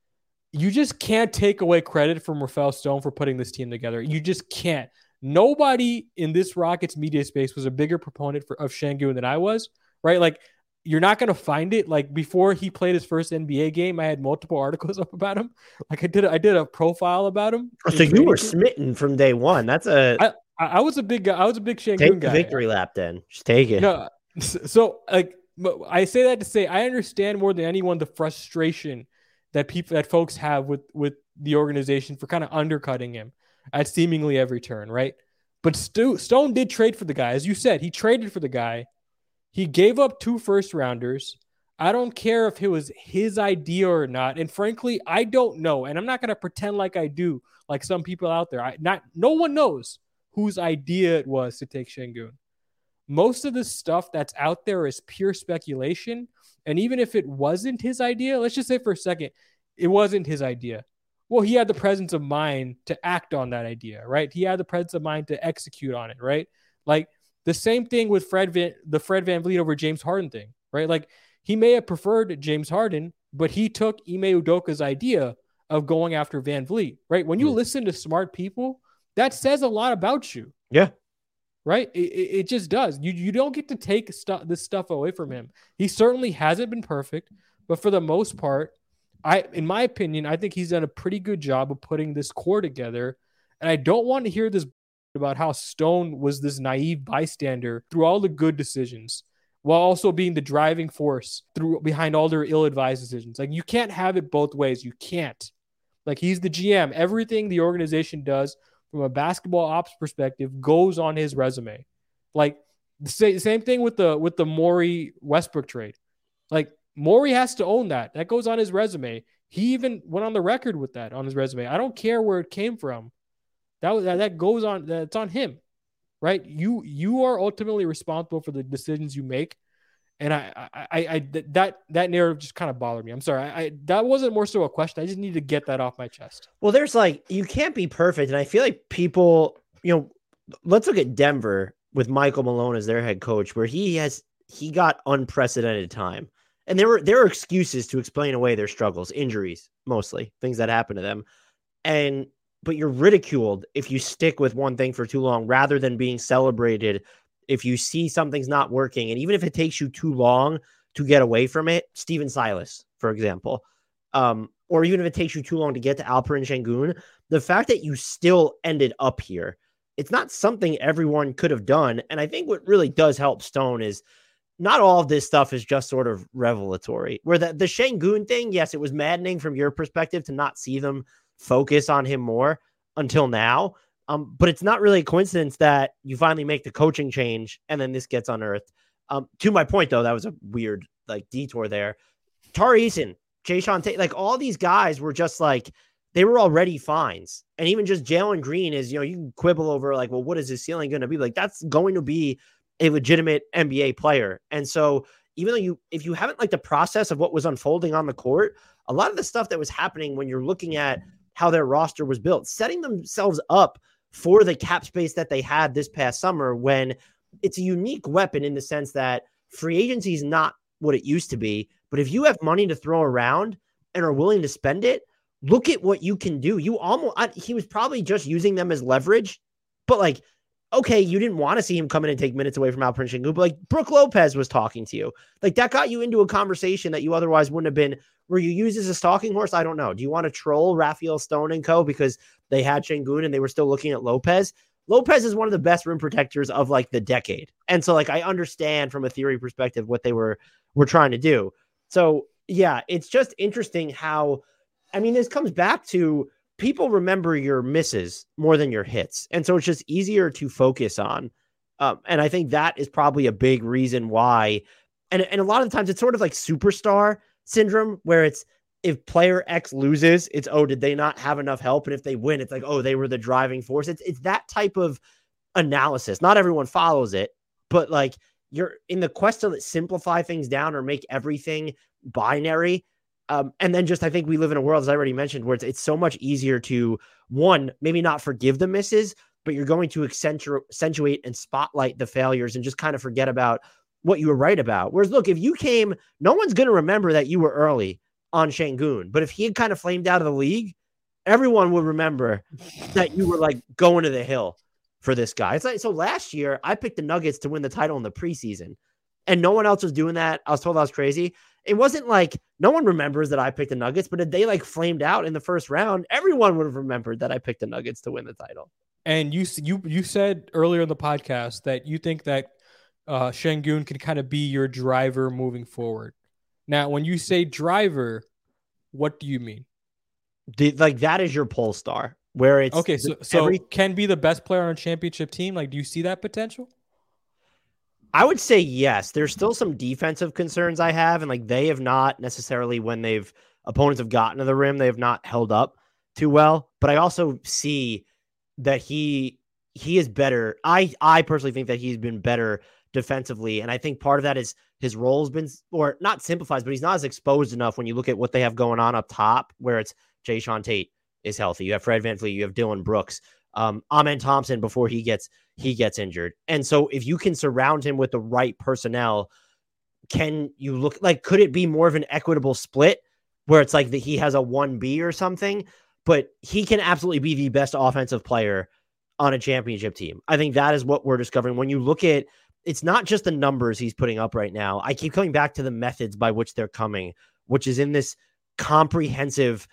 you just can't take away credit from Rafael Stone for putting this team together. You just can't. Nobody in this Rockets media space was a bigger proponent for, of Sengun than I was, right? Like, you're not going to find it. Like, before he played his first N B A game, I had multiple articles up about him. Like, I did, I did a profile about him. So you were game. smitten from day one. That's a. I, I was a big guy. I was a big Sengun take guy. The victory lap, then just take it. No, so like, I say that to say I understand more than anyone the frustration that people that folks have with with the organization for kind of undercutting him at seemingly every turn, right? But Stu, Stone did trade for the guy. As you said, he traded for the guy. He gave up two first rounders. I don't care if it was his idea or not. And frankly, I don't know. And I'm not going to pretend like I do, like some people out there. I not no one knows whose idea it was to take Sengun. Most of the stuff that's out there is pure speculation. And even if it wasn't his idea, let's just say for a second, it wasn't his idea. Well, he had the presence of mind to act on that idea, right? He had the presence of mind to execute on it, right? Like the same thing with Fred Van, the Fred VanVleet over James Harden thing, right? Like he may have preferred James Harden, but he took Ime Udoka's idea of going after VanVleet, right? When you mm-hmm. listen to smart people, that says a lot about you. Yeah. Right? It, it just does. You you don't get to take stuff this stuff away from him. He certainly hasn't been perfect, but for the most part, I, in my opinion, I think he's done a pretty good job of putting this core together. And I don't want to hear this about how Stone was this naive bystander through all the good decisions, while also being the driving force through behind all their ill-advised decisions. Like, you can't have it both ways. You can't. Like, he's the G M. Everything the organization does from a basketball ops perspective goes on his resume. Like the same, same thing with the with the Morey Westbrook trade. Like Morey has to own that. That goes on his resume. He even went on the record with that on his resume. I don't care where it came from. That that, that goes on. That's on him, right? You you are ultimately responsible for the decisions you make. And I, I, I, I that that narrative just kind of bothered me. I'm sorry. I, I that wasn't more so a question. I just need to get that off my chest. Well, there's like, you can't be perfect, and I feel like people, you know, let's look at Denver with Michael Malone as their head coach, where he has he got unprecedented time, and there were there were excuses to explain away their struggles, injuries mostly, things that happen to them, and but you're ridiculed if you stick with one thing for too long, rather than being celebrated if you see something's not working. And even if it takes you too long to get away from it, Stephen Silas, for example, um, or even if it takes you too long to get to Alperen Sengun, the fact that you still ended up here, it's not something everyone could have done. And I think what really does help Stone is not all of this stuff is just sort of revelatory. Where the, the Sengun thing, yes, it was maddening from your perspective to not see them focus on him more until now. Um, but it's not really a coincidence that you finally make the coaching change and then this gets unearthed. Um, to my point, though, that was a weird like detour there. Tari Eason, Jayshawn Tate, like all these guys were just like, they were already fines. And even just Jalen Green is, you know, you can quibble over like, well, what is his ceiling going to be? Like, that's going to be a legitimate N B A player. And so even though you, if you haven't like the process of what was unfolding on the court, a lot of the stuff that was happening when you're looking at how their roster was built, setting themselves up for the cap space that they had this past summer, when it's a unique weapon in the sense that free agency is not what it used to be. But if you have money to throw around and are willing to spend it, look at what you can do. You almost, I, he was probably just using them as leverage, but like, okay, you didn't want to see him come in and take minutes away from Alperen Sengun, but like Brook Lopez was talking to you. Like that got you into a conversation that you otherwise wouldn't have been. Were you used as a stalking horse? I don't know. Do you want to troll Raphael Stone and co because they had Sengun and they were still looking at Lopez? Lopez is one of the best rim protectors of like the decade. And so like, I understand from a theory perspective what they were, were trying to do. So yeah, it's just interesting how, I mean, this comes back to people remember your misses more than your hits. And so it's just easier to focus on. Um, and I think that is probably a big reason why. And, and a lot of the times it's sort of like superstar syndrome where it's, if player X loses, it's, oh, did they not have enough help? And if they win, it's like, oh, they were the driving force. It's, it's that type of analysis. Not everyone follows it, but like you're in the quest to simplify things down or make everything binary. Um, and then just, I think we live in a world, as I already mentioned, where it's, it's so much easier to, one, maybe not forgive the misses, but you're going to accentuate, accentuate and spotlight the failures and just kind of forget about what you were right about. Whereas, look, if you came, no one's going to remember that you were early on Şengün. But if he had kind of flamed out of the league, everyone would remember that you were like going to the hill for this guy. It's like, so last year I picked the Nuggets to win the title in the preseason and no one else was doing that. I was told I was crazy. It wasn't like no one remembers that I picked the Nuggets, but if they like flamed out in the first round, everyone would have remembered that I picked the Nuggets to win the title. And you you you said earlier in the podcast that you think that uh, Şengün can kind of be your driver moving forward. Now, when you say driver, what do you mean? The, like that is your pole star where it's okay. So, so every, can be the best player on a championship team. Like, do you see that potential? I would say yes. There's still some defensive concerns I have, and like they have not necessarily, when they've opponents have gotten to the rim, they have not held up too well. But I also see that he he is better. I I personally think that he's been better defensively, and I think part of that is his role's been, or not simplified, but he's not as exposed enough when you look at what they have going on up top, where it's Jae'Sean Tate is healthy, you have Fred VanVleet, you have Dylan Brooks, um, Amen Thompson before he gets he gets injured, and so if you can surround him with the right personnel, can you look like, could it be more of an equitable split where it's like that he has a one B or something, but he can absolutely be the best offensive player on a championship team. I think that is what we're discovering when you look at. It's not just the numbers he's putting up right now. I keep coming back to the methods by which they're coming, which is in this comprehensive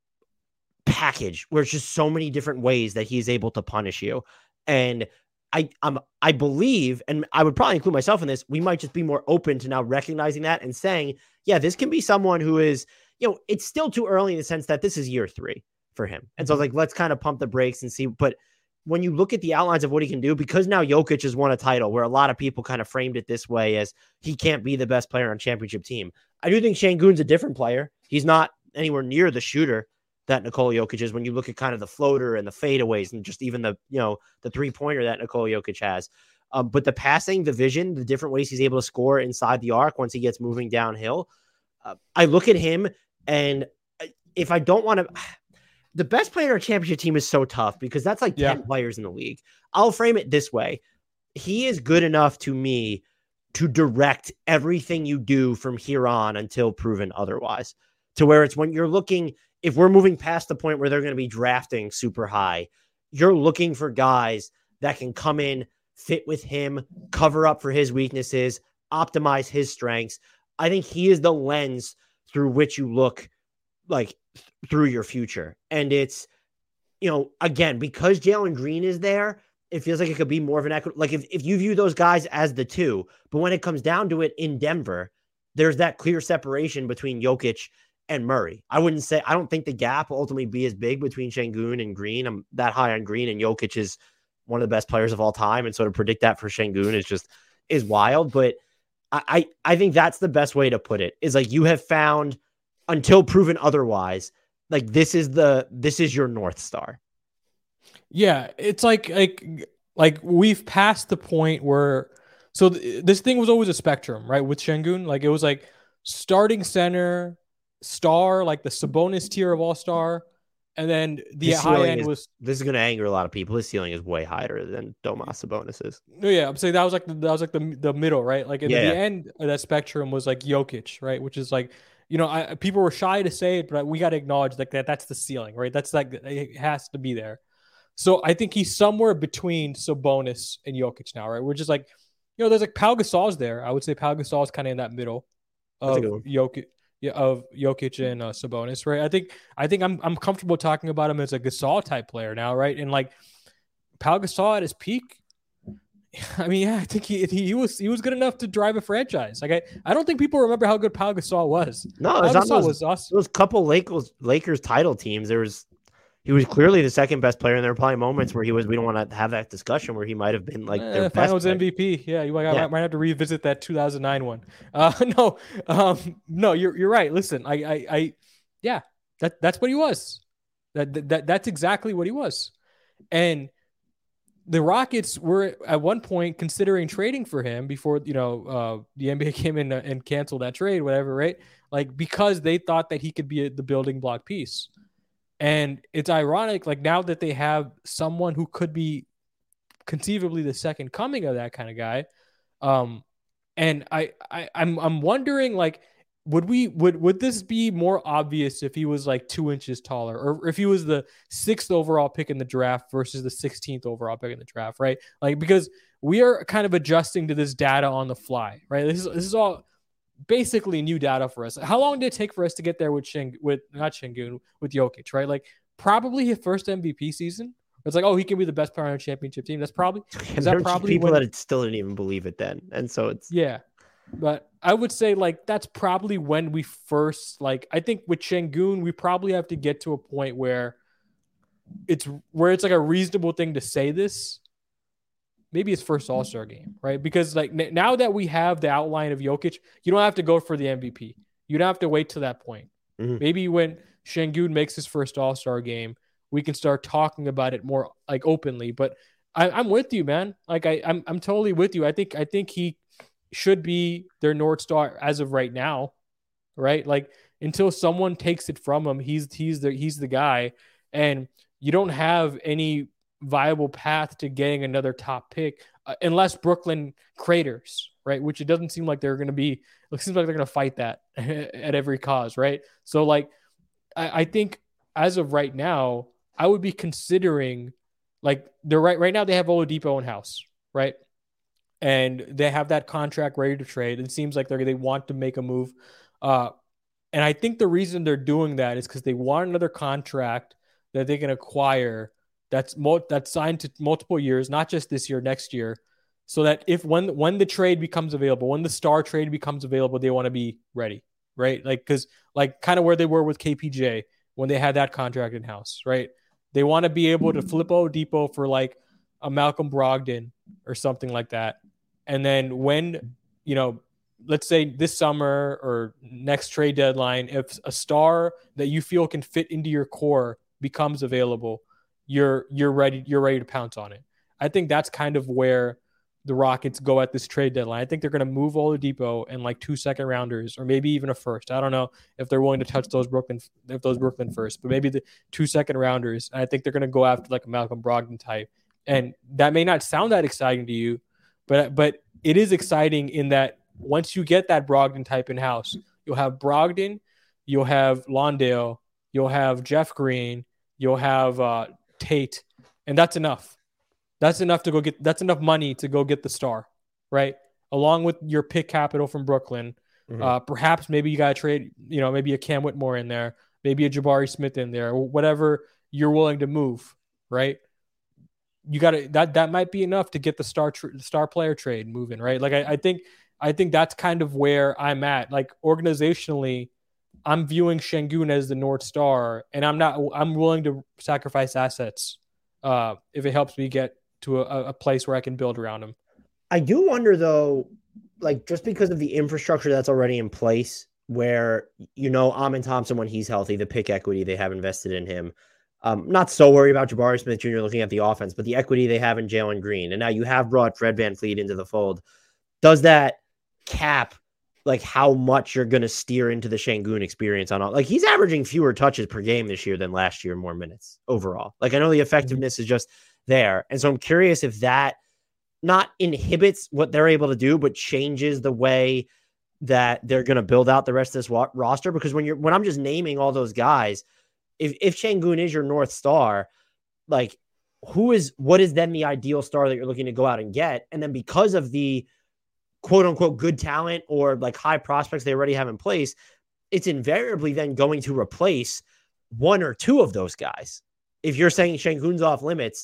package where it's just so many different ways that he's able to punish you. And I I'm, I believe, and I would probably include myself in this, we might just be more open to now recognizing that and saying, yeah, this can be someone who is, you know, it's still too early in the sense that this is year three for him. And so like, let's kind of pump the brakes and see. But when you look at the outlines of what he can do, because now Jokic has won a title where a lot of people kind of framed it this way as he can't be the best player on a championship team. I do think Şengün's a different player. He's not anywhere near the shooter that Nikola Jokic is when you look at kind of the floater and the fadeaways and just even the, you know, the three pointer that Nikola Jokic has. Um, but the passing, the vision, the different ways he's able to score inside the arc once he gets moving downhill. Uh, I look at him, and if I don't want to, the best player on a championship team is so tough because that's like yeah. ten players in the league. I'll frame it this way. He is good enough to me to direct everything you do from here on until proven otherwise, to where it's when you're looking, if we're moving past the point where they're going to be drafting super high, you're looking for guys that can come in, fit with him, cover up for his weaknesses, optimize his strengths. I think he is the lens through which you look like th- through your future. And it's, you know, again, because Jalen Green is there, it feels like it could be more of an equity. Like if, if you view those guys as the two, but when it comes down to it in Denver, there's that clear separation between Jokic and Murray. I wouldn't say, I don't think the gap will ultimately be as big between Şengün and Green. I'm that high on Green, and Jokic is one of the best players of all time. And so to predict that for Şengün is just, is wild. But I, I, I think that's the best way to put it, is like you have found, until proven otherwise, like this is the, this is your North Star. Yeah. It's like, like, like we've passed the point where, so th- this thing was always a spectrum, right? With Şengün, like it was like starting center, star, like the Sabonis tier of all star. And then the His high ceiling end is, was, this is going to anger a lot of people. His ceiling is way higher than Domas Sabonis's. no, yeah, I'm saying that was like the, that was like the the middle, right? Like in Yeah. the end of that spectrum was like Jokic, right? Which is like, you know, I, people were shy to say it, but we got to acknowledge like that that's the ceiling, right? That's like, it has to be there. So I think he's somewhere between Sabonis and Jokic now, right? We're just like, you know, there's like Pau Gasol's there. I would say Pau Gasol's kind of in that middle of Jokic, yeah, of Jokic and uh, Sabonis, right? I think I think I'm I'm comfortable talking about him as a Gasol type player now, right? And like Pau Gasol at his peak, I mean, yeah, I think he, he was he was good enough to drive a franchise. Like I, I don't think people remember how good Pau Gasol was. No, Pau it's on Gasol those, was awesome. those couple Lakers Lakers title teams. There was he was clearly the second best player, and there were probably moments where he was. We don't want to have that discussion where he might have been like their Eh, best Finals player. M V P. Yeah, you might, Yeah. might, might have to revisit that two thousand nine one. Uh, no, um, no, you're you're right. Listen, I, I, I, yeah, that that's what he was. That that that's exactly what he was, and the Rockets were at one point considering trading for him before, you know, uh, the N B A came in and canceled that trade, whatever, right? Like, because they thought that he could be a, the building block piece. And it's ironic, like, now that they have someone who could be conceivably the second coming of that kind of guy. Um, and I, I, I'm, I'm wondering, like, would we would would this be more obvious if he was like two inches taller, or if he was the sixth overall pick in the draft versus the sixteenth overall pick in the draft, right? Like, because we are kind of adjusting to this data on the fly, right? This is this is all basically new data for us. How long did it take for us to get there with Shing with not Şengün with Jokic, right? Like probably his first M V P season. It's like, oh, he can be the best player on a championship team. That's probably is that probably people when, that still didn't even believe it then, and so it's yeah. But I would say like that's probably when we first like I think with Şengün we probably have to get to a point where it's where it's like a reasonable thing to say this. Maybe his first All-Star game, right? Because like n- now that we have the outline of Jokic, you don't have to go for the M V P. You don't have to wait to that point. Mm-hmm. Maybe when Şengün makes his first All-Star game, we can start talking about it more like openly. But I, I'm with you, man. Like I, I'm I'm totally with you. I think I think he should be their North Star as of right now, right? Like until someone takes it from him, he's he's the he's the guy, and you don't have any viable path to getting another top pick uh, unless Brooklyn craters, right? Which it doesn't seem like they're going to be. It seems like they're going to fight that at every cause, right? So like, I, I think as of right now, I would be considering like they're right right now they have Oladipo in house, right? And they have that contract ready to trade. It seems like they they want to make a move. Uh, and I think the reason they're doing that is because they want another contract that they can acquire that's mo- that's signed to multiple years, not just this year, next year, so that if when when the trade becomes available, when the star trade becomes available, they want to be ready, right? Like because like kind of where they were with K P J when they had that contract in house, right? They want to be able to flip Oladipo for like a Malcolm Brogdon or something like that. And then when, you know, let's say this summer or next trade deadline, if a star that you feel can fit into your core becomes available, you're you're ready you're ready to pounce on it. I think that's kind of where the Rockets go at this trade deadline. I think they're going to move Oladipo and like two second rounders or maybe even a first. I don't know if they're willing to touch those Brooklyn if those Brooklyn first, but maybe the two second rounders. And I think they're going to go after like a Malcolm Brogdon type. And that may not sound that exciting to you, but but it is exciting in that once you get that Brogdon type in house, you'll have Brogdon, you'll have Londale, you'll have Jeff Green, you'll have uh, Tate, and that's enough. That's enough to go get. That's enough money to go get the star, right? Along with your pick capital from Brooklyn, mm-hmm. uh, perhaps maybe you got to trade. You know, maybe a Cam Whitmore in there, maybe a Jabari Smith in there, or whatever you're willing to move, right? You got to that that might be enough to get the star tr- star player trade moving, right? Like I, I think I think that's kind of where I'm at. Like organizationally, I'm viewing Şengün as the North Star, and I'm not. I'm willing to sacrifice assets uh, if it helps me get to a, a place where I can build around him. I do wonder though, like just because of the infrastructure that's already in place, where you know Amin Thompson when he's healthy, the pick equity they have invested in him. Um, not so worried about Jabari Smith Junior looking at the offense, but the equity they have in Jalen Green. And now you have brought Fred VanVleet into the fold. Does that cap like how much you're going to steer into the Şengün experience on all? Like he's averaging fewer touches per game this year than last year, more minutes overall. Like I know the effectiveness is just there. And so I'm curious if that not inhibits what they're able to do, but changes the way that they're going to build out the rest of this wa- roster. Because when you're, when I'm just naming all those guys, If if Şengün is your North Star, like who is what is then the ideal star that you're looking to go out and get? And then because of the quote unquote good talent or like high prospects they already have in place, it's invariably then going to replace one or two of those guys. If you're saying Şengün's off limits,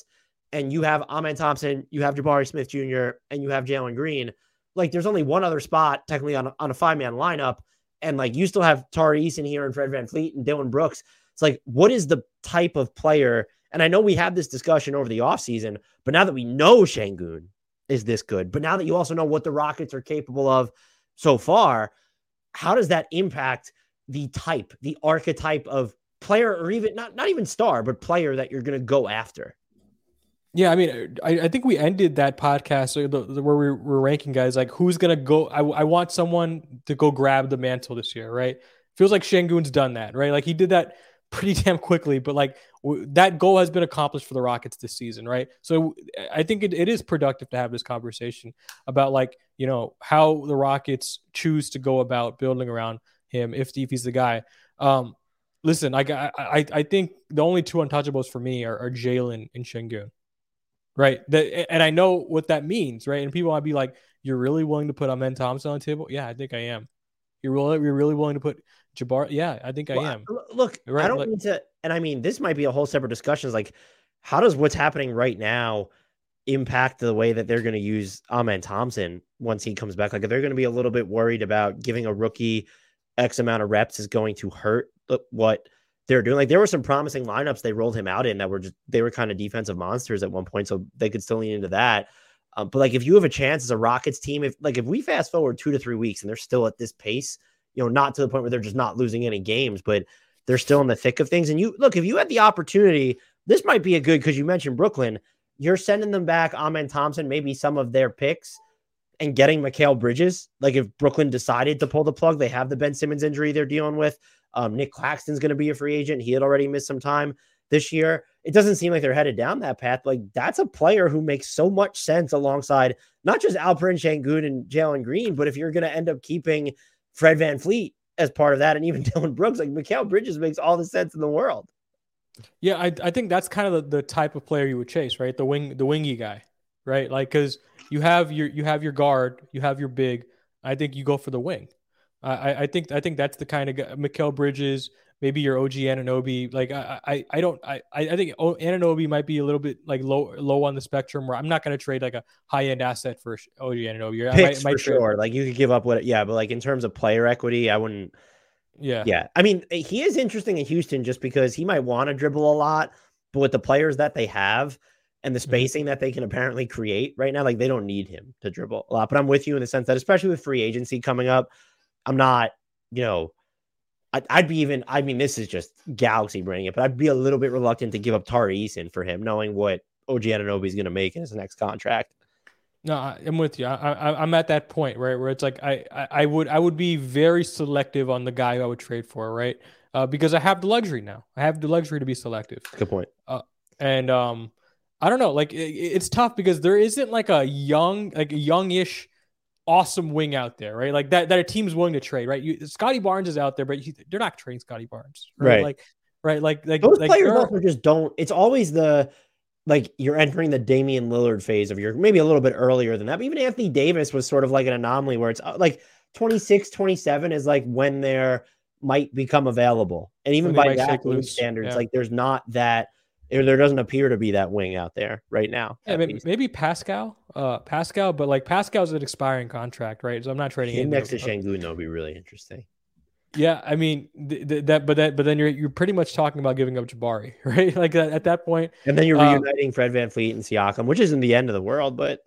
and you have Amen Thompson, you have Jabari Smith Junior, and you have Jalen Green, like there's only one other spot technically on a, on a five-man lineup. And like you still have Tari Eason here and Fred VanVleet and Dylan Brooks. It's like, what is the type of player? And I know we had this discussion over the offseason, but now that we know Sengun is this good, but now that you also know what the Rockets are capable of so far, how does that impact the type, the archetype of player, or even not, not even star, but player that you're going to go after? Yeah, I mean, I, I think we ended that podcast the, the, where we were ranking guys like who's gonna go. I, I want someone to go grab the mantle this year, right? Feels like Sengun's done that, right? Like he did that pretty damn quickly, but like w- that goal has been accomplished for the Rockets this season, right? So I think it, it is productive to have this conversation about like you know how the Rockets choose to go about building around him if, if he's the guy. Um, listen, I, I I think the only two untouchables for me are, are Jalen and Sengun. Right. That, and I know what that means. Right. And people might be like, you're really willing to put Amen Thompson on the table? Yeah, I think I am. You're really, you're really willing to put Jabbar? Yeah, I think well, I am. Look, right? I don't like, need to. And I mean, this might be a whole separate discussion. Is like, how does what's happening right now impact the way that they're going to use Amen Thompson once he comes back? Like, if they're going to be a little bit worried about giving a rookie X amount of reps is going to hurt what they're doing. Like there were some promising lineups they rolled him out in that were just, they were kind of defensive monsters at one point. So they could still lean into that. Um, but like, if you have a chance as a Rockets team, if like, if we fast forward two to three weeks and they're still at this pace, you know, not to the point where they're just not losing any games, but they're still in the thick of things. And you look, if you had the opportunity, this might be a good, cause you mentioned Brooklyn, you're sending them back Amen Thompson, maybe some of their picks and getting Mikal Bridges. Like if Brooklyn decided to pull the plug, they have the Ben Simmons injury they're dealing with. Um, Nick Claxton's going to be a free agent. He had already missed some time this year. It doesn't seem like they're headed down that path. Like that's a player who makes so much sense alongside not just Alperen Sengun and Jalen Green, but if you're going to end up keeping Fred VanVleet as part of that, and even Dylan Brooks, like Mikal Bridges makes all the sense in the world. Yeah, I I think that's kind of the, the type of player you would chase, right? The wing, the wingy guy, right? Like because you have your you have your guard, you have your big. I think you go for the wing. I, I think I think that's the kind of guy, Mikal Bridges, maybe your O G Anunoby. Like I I, I don't I, I think Anunoby might be a little bit like low low on the spectrum. Where I'm not going to trade like a high end asset for O G Anunoby. Picks I might, for sure. Like you could give up what, yeah, but like in terms of player equity, I wouldn't. Yeah, yeah. I mean, he is interesting in Houston just because he might want to dribble a lot, but with the players that they have and the spacing mm-hmm. that they can apparently create right now, like they don't need him to dribble a lot. But I'm with you in the sense that, especially with free agency coming up, I'm not, you know, I'd, I'd be even, I mean, this is just Galaxy bringing it, but I'd be a little bit reluctant to give up Tari Eason for him, knowing what O G Anunoby is going to make in his next contract. No, I'm with you. I, I, I'm at that point, right, where it's like I, I, I would I would be very selective on the guy I would trade for, right? Uh, because I have the luxury now. I have the luxury to be selective. Good point. Uh, and um, I don't know, like it, it's tough because there isn't like a young, like a youngish, awesome wing out there, right? Like that that a team's willing to trade, right? You, Scotty Barnes is out there, but he, they're not trading Scotty Barnes, right? right? Like, right? Like, like those like players also just don't. It's always the. Like you're entering the Damian Lillard phase of your, maybe a little bit earlier than that. But even Anthony Davis was sort of like an anomaly where it's like twenty-six, twenty-seven is like when they're might become available. And even by that standards, yeah. like there's not that, there doesn't appear to be that wing out there right now. Yeah, maybe, maybe Pascal, uh, Pascal, but like Pascal's an expiring contract, right? So I'm not trading him next to Sengun. That would be really interesting. Yeah, I mean th- th- that, but that, but then you're you're pretty much talking about giving up Jabari, right? Like at, at that point, and then you're reuniting um, Fred VanVleet and Siakam, which isn't the end of the world, but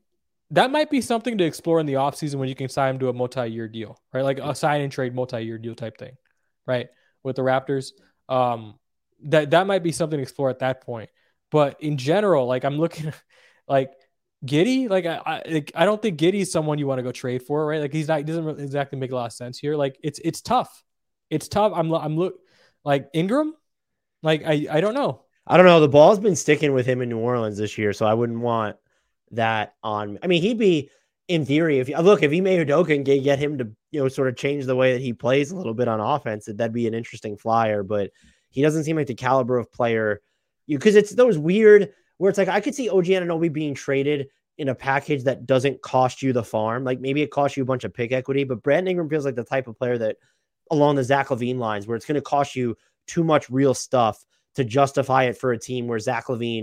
that might be something to explore in the offseason when you can sign him to a multi-year deal, right? Like a sign and trade multi-year deal type thing, right? With the Raptors, um, that that might be something to explore at that point. But in general, like I'm looking, like. Giddey, like I, I, I don't think Giddey's someone you want to go trade for, right? Like he's not, he doesn't really exactly make a lot of sense here. Like it's, it's tough. It's tough. I'm, I'm look like Ingram. Like I, I don't know. I don't know. The ball's been sticking with him in New Orleans this year, so I wouldn't want that on. I mean, he'd be in theory if look if Ime Udoka can get, get him to you know sort of change the way that he plays a little bit on offense, that'd be an interesting flyer. But he doesn't seem like the caliber of player you because it's those weird. Where it's like, I could see O G Anunoby being traded in a package that doesn't cost you the farm. Like maybe it costs you a bunch of pick equity, but Brandon Ingram feels like the type of player that along the Zach LaVine lines where it's going to cost you too much real stuff to justify it for a team where Zach LaVine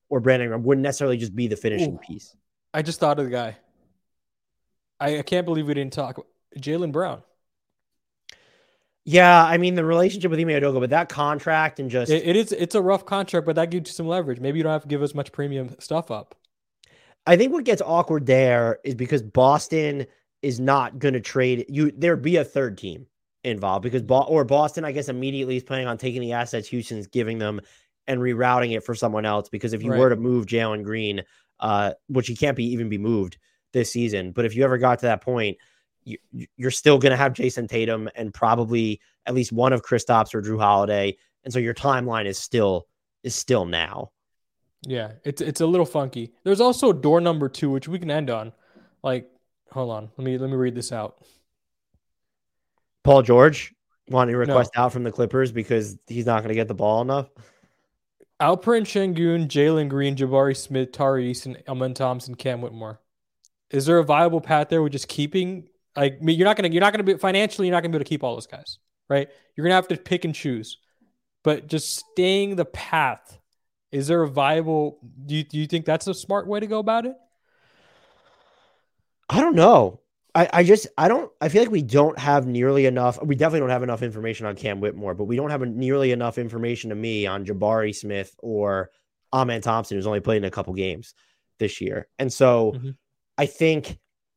or Brandon Ingram wouldn't necessarily just be the finishing Ooh, piece. I just thought of the guy. I, I can't believe we didn't talk. Jaylen Brown. Yeah, I mean the relationship with Ime Udoka, but that contract and just It, it is it's a rough contract, but that gives you some leverage. Maybe you don't have to give as much premium stuff up. I think what gets awkward there is because Boston is not going to trade you. There'd be a third team involved because Bo- or Boston, I guess, immediately is planning on taking the assets Houston's giving them and rerouting it for someone else. Because if you Right. were to move Jalen Green, uh, which he can't be even be moved this season, but if you ever got to that point, you, you're still going to have Jason Tatum and probably at least one of Kristaps or Drew Holiday, and so your timeline is still is still now. Yeah, it's it's a little funky. There's also door number two, which we can end on. Like, hold on, let me let me read this out. Paul George wanting to No, request out from the Clippers because he's not going to get the ball enough. Alperen Şengün, Jalen Green, Jabari Smith, Tari Eason, Amen Thompson, Cam Whitmore. Is there a viable path there with just keeping? Like, I mean, you're not gonna you're not gonna be financially, you're not gonna be able to keep all those guys, right? You're gonna have to pick and choose. But just staying the path, is there a viable? Do you do you think that's a smart way to go about it? I don't know. I, I just I don't I feel like we don't have nearly enough. We definitely don't have enough information on Cam Whitmore, but we don't have nearly enough information to me on Jabari Smith or Amen Thompson, who's only played in a couple games this year. And so Mm-hmm. I think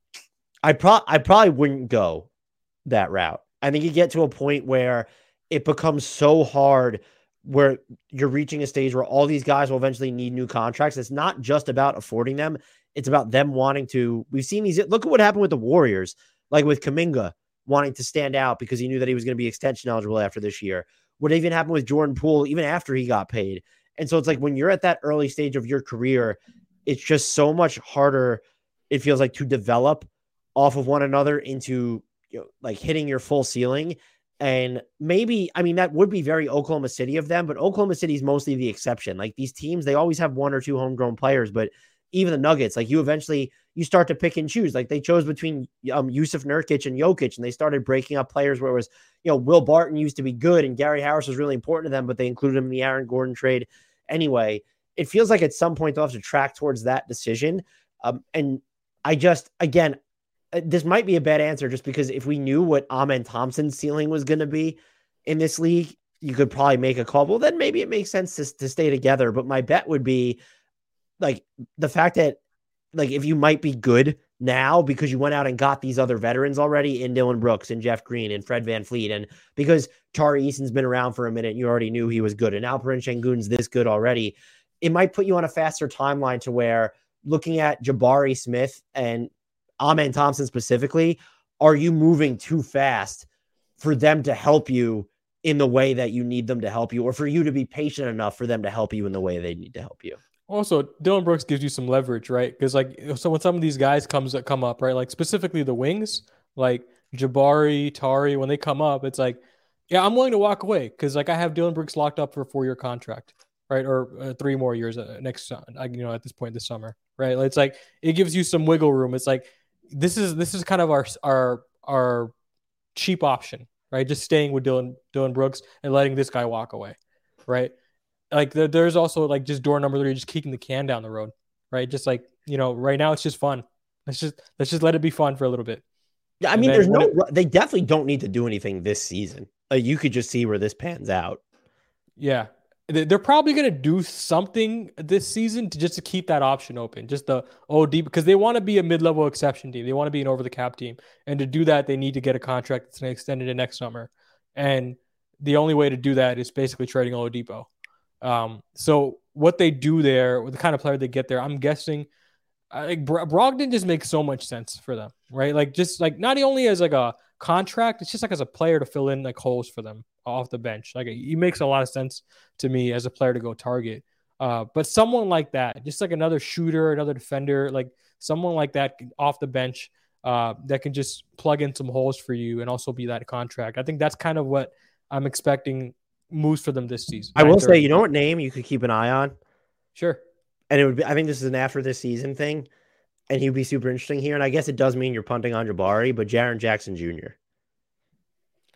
I pro I probably wouldn't go that route. I think you get to a point where it becomes so hard where you're reaching a stage where all these guys will eventually need new contracts. It's not just about affording them. It's about them wanting to. We've seen these. Look at what happened with the Warriors, like with Kuminga wanting to stand out because he knew that he was going to be extension eligible after this year. What even happened with Jordan Poole, even after he got paid. And so it's like when you're at that early stage of your career, it's just so much harder. It feels like to develop off of one another into, you know, like hitting your full ceiling. And maybe, I mean, that would be very Oklahoma City of them, but Oklahoma City is mostly the exception. Like these teams, they always have one or two homegrown players, but even the Nuggets, like you eventually, you start to pick and choose. Like they chose between um, Yusuf Nurkic and Jokic, and they started breaking up players where it was, you know, Will Barton used to be good and Gary Harris was really important to them, but they included him in the Aaron Gordon trade. Anyway, it feels like at some point they'll have to track towards that decision. Um, and I just, again, this might be a bad answer just because if we knew what Amen Thompson's ceiling was going to be in this league, you could probably make a call. Well, then maybe it makes sense to, to stay together. But my bet would be like the fact that like if you might be good now because you went out and got these other veterans already in Dylan Brooks and Jeff Green and Fred VanVleet, and because Tari Eason's been around for a minute, you already knew he was good, and Alperen Şengün's this good already, it might put you on a faster timeline to where looking at Jabari Smith and Amen Thompson specifically, are you moving too fast for them to help you in the way that you need them to help you, or for you to be patient enough for them to help you in the way they need to help you? Also, Dylan Brooks gives you some leverage, right? Because like, so when some of these guys comes that come up, right? Like specifically the wings, like Jabari, Tari, when they come up, it's like, yeah, I'm willing to walk away because like I have Dylan Brooks locked up for a four year contract, right? Or uh, three more years uh, next, uh, you know, at this point this summer, right? Like, it's like it gives you some wiggle room. It's like this is this is kind of our our our cheap option, right? Just staying with Dylan Dylan Brooks and letting this guy walk away, right? Like the, there's also like just door number three, just kicking the can down the road, right? Just like, you know, right now it's just fun. Let's just let's just let it be fun for a little bit. Yeah, I And mean, then there's when no. it, They definitely don't need to do anything this season. Like you could just see where this pans out. yeah, they're probably gonna do something this season to just to keep that option open, just the O D because they want to be a mid-level exception team. They want to be an over-the-cap team, and to do that, they need to get a contract that's extended to next summer. And the only way to do that is basically trading Oladipo. Um, so what they do there, with the kind of player they get there, I'm guessing, uh, like Bro- Brogdon just makes so much sense for them, right? Like just like not only as like a contract, it's just like as a player to fill in like holes for them off the bench. Like he makes a lot of sense to me as a player to go target. Uh, but someone like that, just like another shooter, another defender, like someone like that off the bench, uh, that can just plug in some holes for you and also be that contract. I think that's kind of what I'm expecting moves for them this season. I will say, thirty. you know what name you could keep an eye on? Sure. And it would be, I think this is an after this season thing, and he would be super interesting here. And I guess it does mean you're punting on Jabari, but Jaren Jackson Junior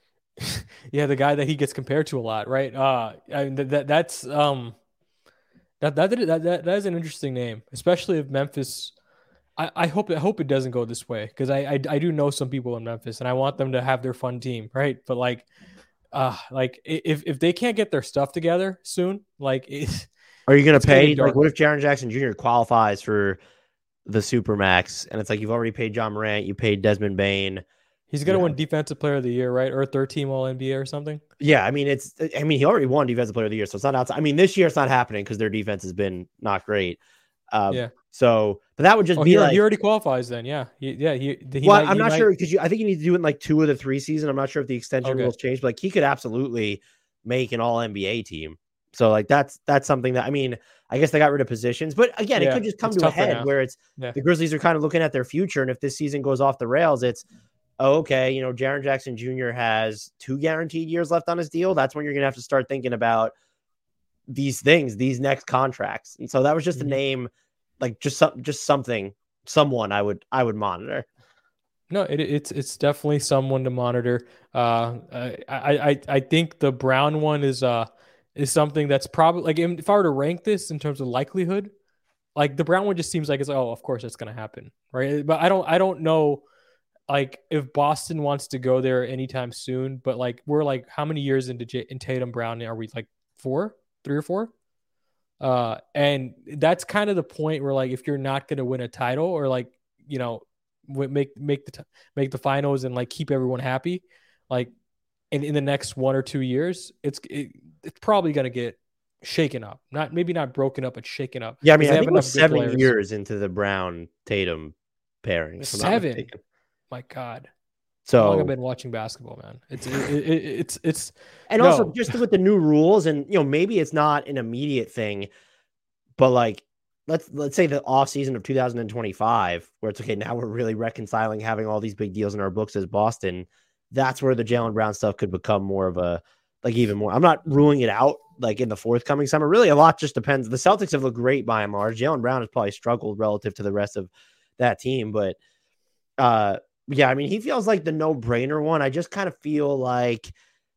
Yeah, the guy that he gets compared to a lot, right? Uh, I mean, that, that that's um, That that that that, that is an interesting name, especially if Memphis. I, I hope I hope it doesn't go this way because I, I I do know some people in Memphis and I want them to have their fun team, right? But like, uh, like if if they can't get their stuff together soon, like it, Are you going to it's gonna pay? get Like, dark. what if Jaren Jackson Junior qualifies for the Supermax, and it's like you've already paid John Morant, you paid Desmond Bain. He's You gonna know, win Defensive Player of the Year, right? Or third team All N B A or something. yeah. I mean, it's. I mean, he already won Defensive Player of the Year, so it's not outside. I mean, this year it's not happening because their defense has been not great. Uh, Yeah. so, but that would just Oh, be he, like. he already qualifies then. Yeah. He, yeah. He, he Well, might. I'm He not might. sure because you. I think you need to do it in like two of the three season. I'm not sure if the extension Okay. rules change, but like he could absolutely make an All N B A team. So like that's that's something that I mean, I guess they got rid of positions, but again, it Yeah. could just come It's to a tough right head now. where it's Yeah. the Grizzlies are kind of looking at their future, and if this season goes off the rails, it's oh, okay. You know, Jaren Jackson Junior has two guaranteed years left on his deal. That's when you're gonna have to start thinking about these things, these next contracts. And so that was just Mhm. a name, like just some, just something, someone I would I would monitor. No, it, it's it's definitely someone to monitor. Uh, I, I I think the Brown one is uh is something that's probably like if I were to rank this in terms of likelihood, like the Brown one just seems like it's like, oh, of course it's gonna happen, right? But I don't I don't know like if Boston wants to go there anytime soon. But like we're like how many years into J- in Tatum Brown are we like four, three or four? Uh, and that's kind of the point where like if you're not gonna win a title or like you know make make the make the finals and like keep everyone happy, like in, in the next one or two years, it's it, it's probably gonna get shaken up. Not maybe not broken up, but shaken up Yeah, I because mean, they I have think it was enough good seven players. years into the Brown Tatum pairing, if I'm not Seven, mistaken. my God, how long I've So, been watching basketball, man. It's it, it, it's it's and also no, just with the new rules, and you know, maybe it's not an immediate thing, but like let's let's say the off season of two thousand twenty-five, where it's okay, now we're really reconciling having all these big deals in our books as Boston. That's where the Jalen Brown stuff could become more of a like even more. I'm not ruling it out like in the forthcoming summer. Really, a lot just depends. The Celtics have looked great by and large. Jalen Brown has probably struggled relative to the rest of that team, but uh yeah, I mean, he feels like the no-brainer one. I just kind of feel like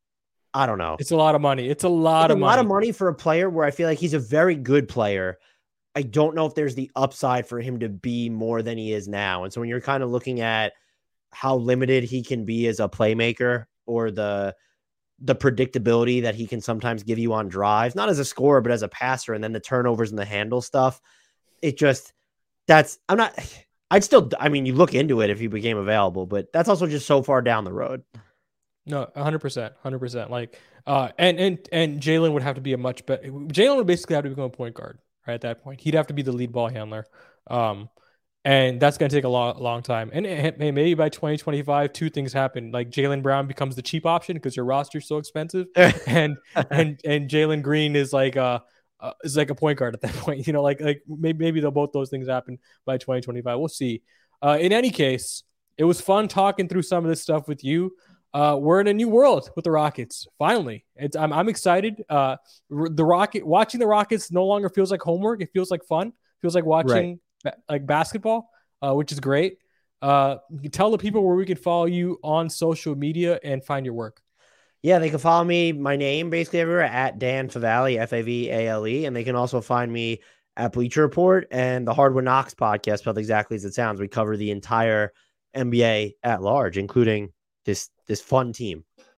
I don't know. it's a lot of money. It's a It's lot a of lot of money. money for a player where I feel like he's a very good player. I don't know if there's the upside for him to be more than he is now. And so when you're kind of looking at how limited he can be as a playmaker or the the predictability that he can sometimes give you on drives, not as a scorer, but as a passer, and then the turnovers and the handle stuff, it just that's I'm not I'd still I mean, you look into it if he became available, but that's also just so far down the road. No, a hundred percent, hundred percent. Like, uh, and and and Jalen would have to be a much better. Jalen would basically have to become a point guard, right? At that point, he'd have to be the lead ball handler, um, and that's going to take a long, long time. And it, maybe by twenty twenty-five, two things happen: like Jalen Brown becomes the cheap option because your roster's so expensive, and and and Jalen Green is like uh, uh is like a point guard at that point. You know, like like maybe maybe they'll both those things happen by twenty twenty-five. We'll see. Uh, in any case, it was fun talking through some of this stuff with you. Uh, we're in a new world with the Rockets. Finally, it's, I'm I'm excited. Uh, the Rocket watching the Rockets no longer feels like homework. It feels like fun. It feels like Right. watching ba- like basketball, uh, which is great. Uh, you can tell the people where we can follow you on social media and find your work. Yeah, they can follow me, my name basically everywhere at Dan Favale, F A V A L E. And they can also find me at Bleacher Report and the Hardwood Knocks podcast, spelled exactly as it sounds. We cover the entire N B A at large, including this this fun team.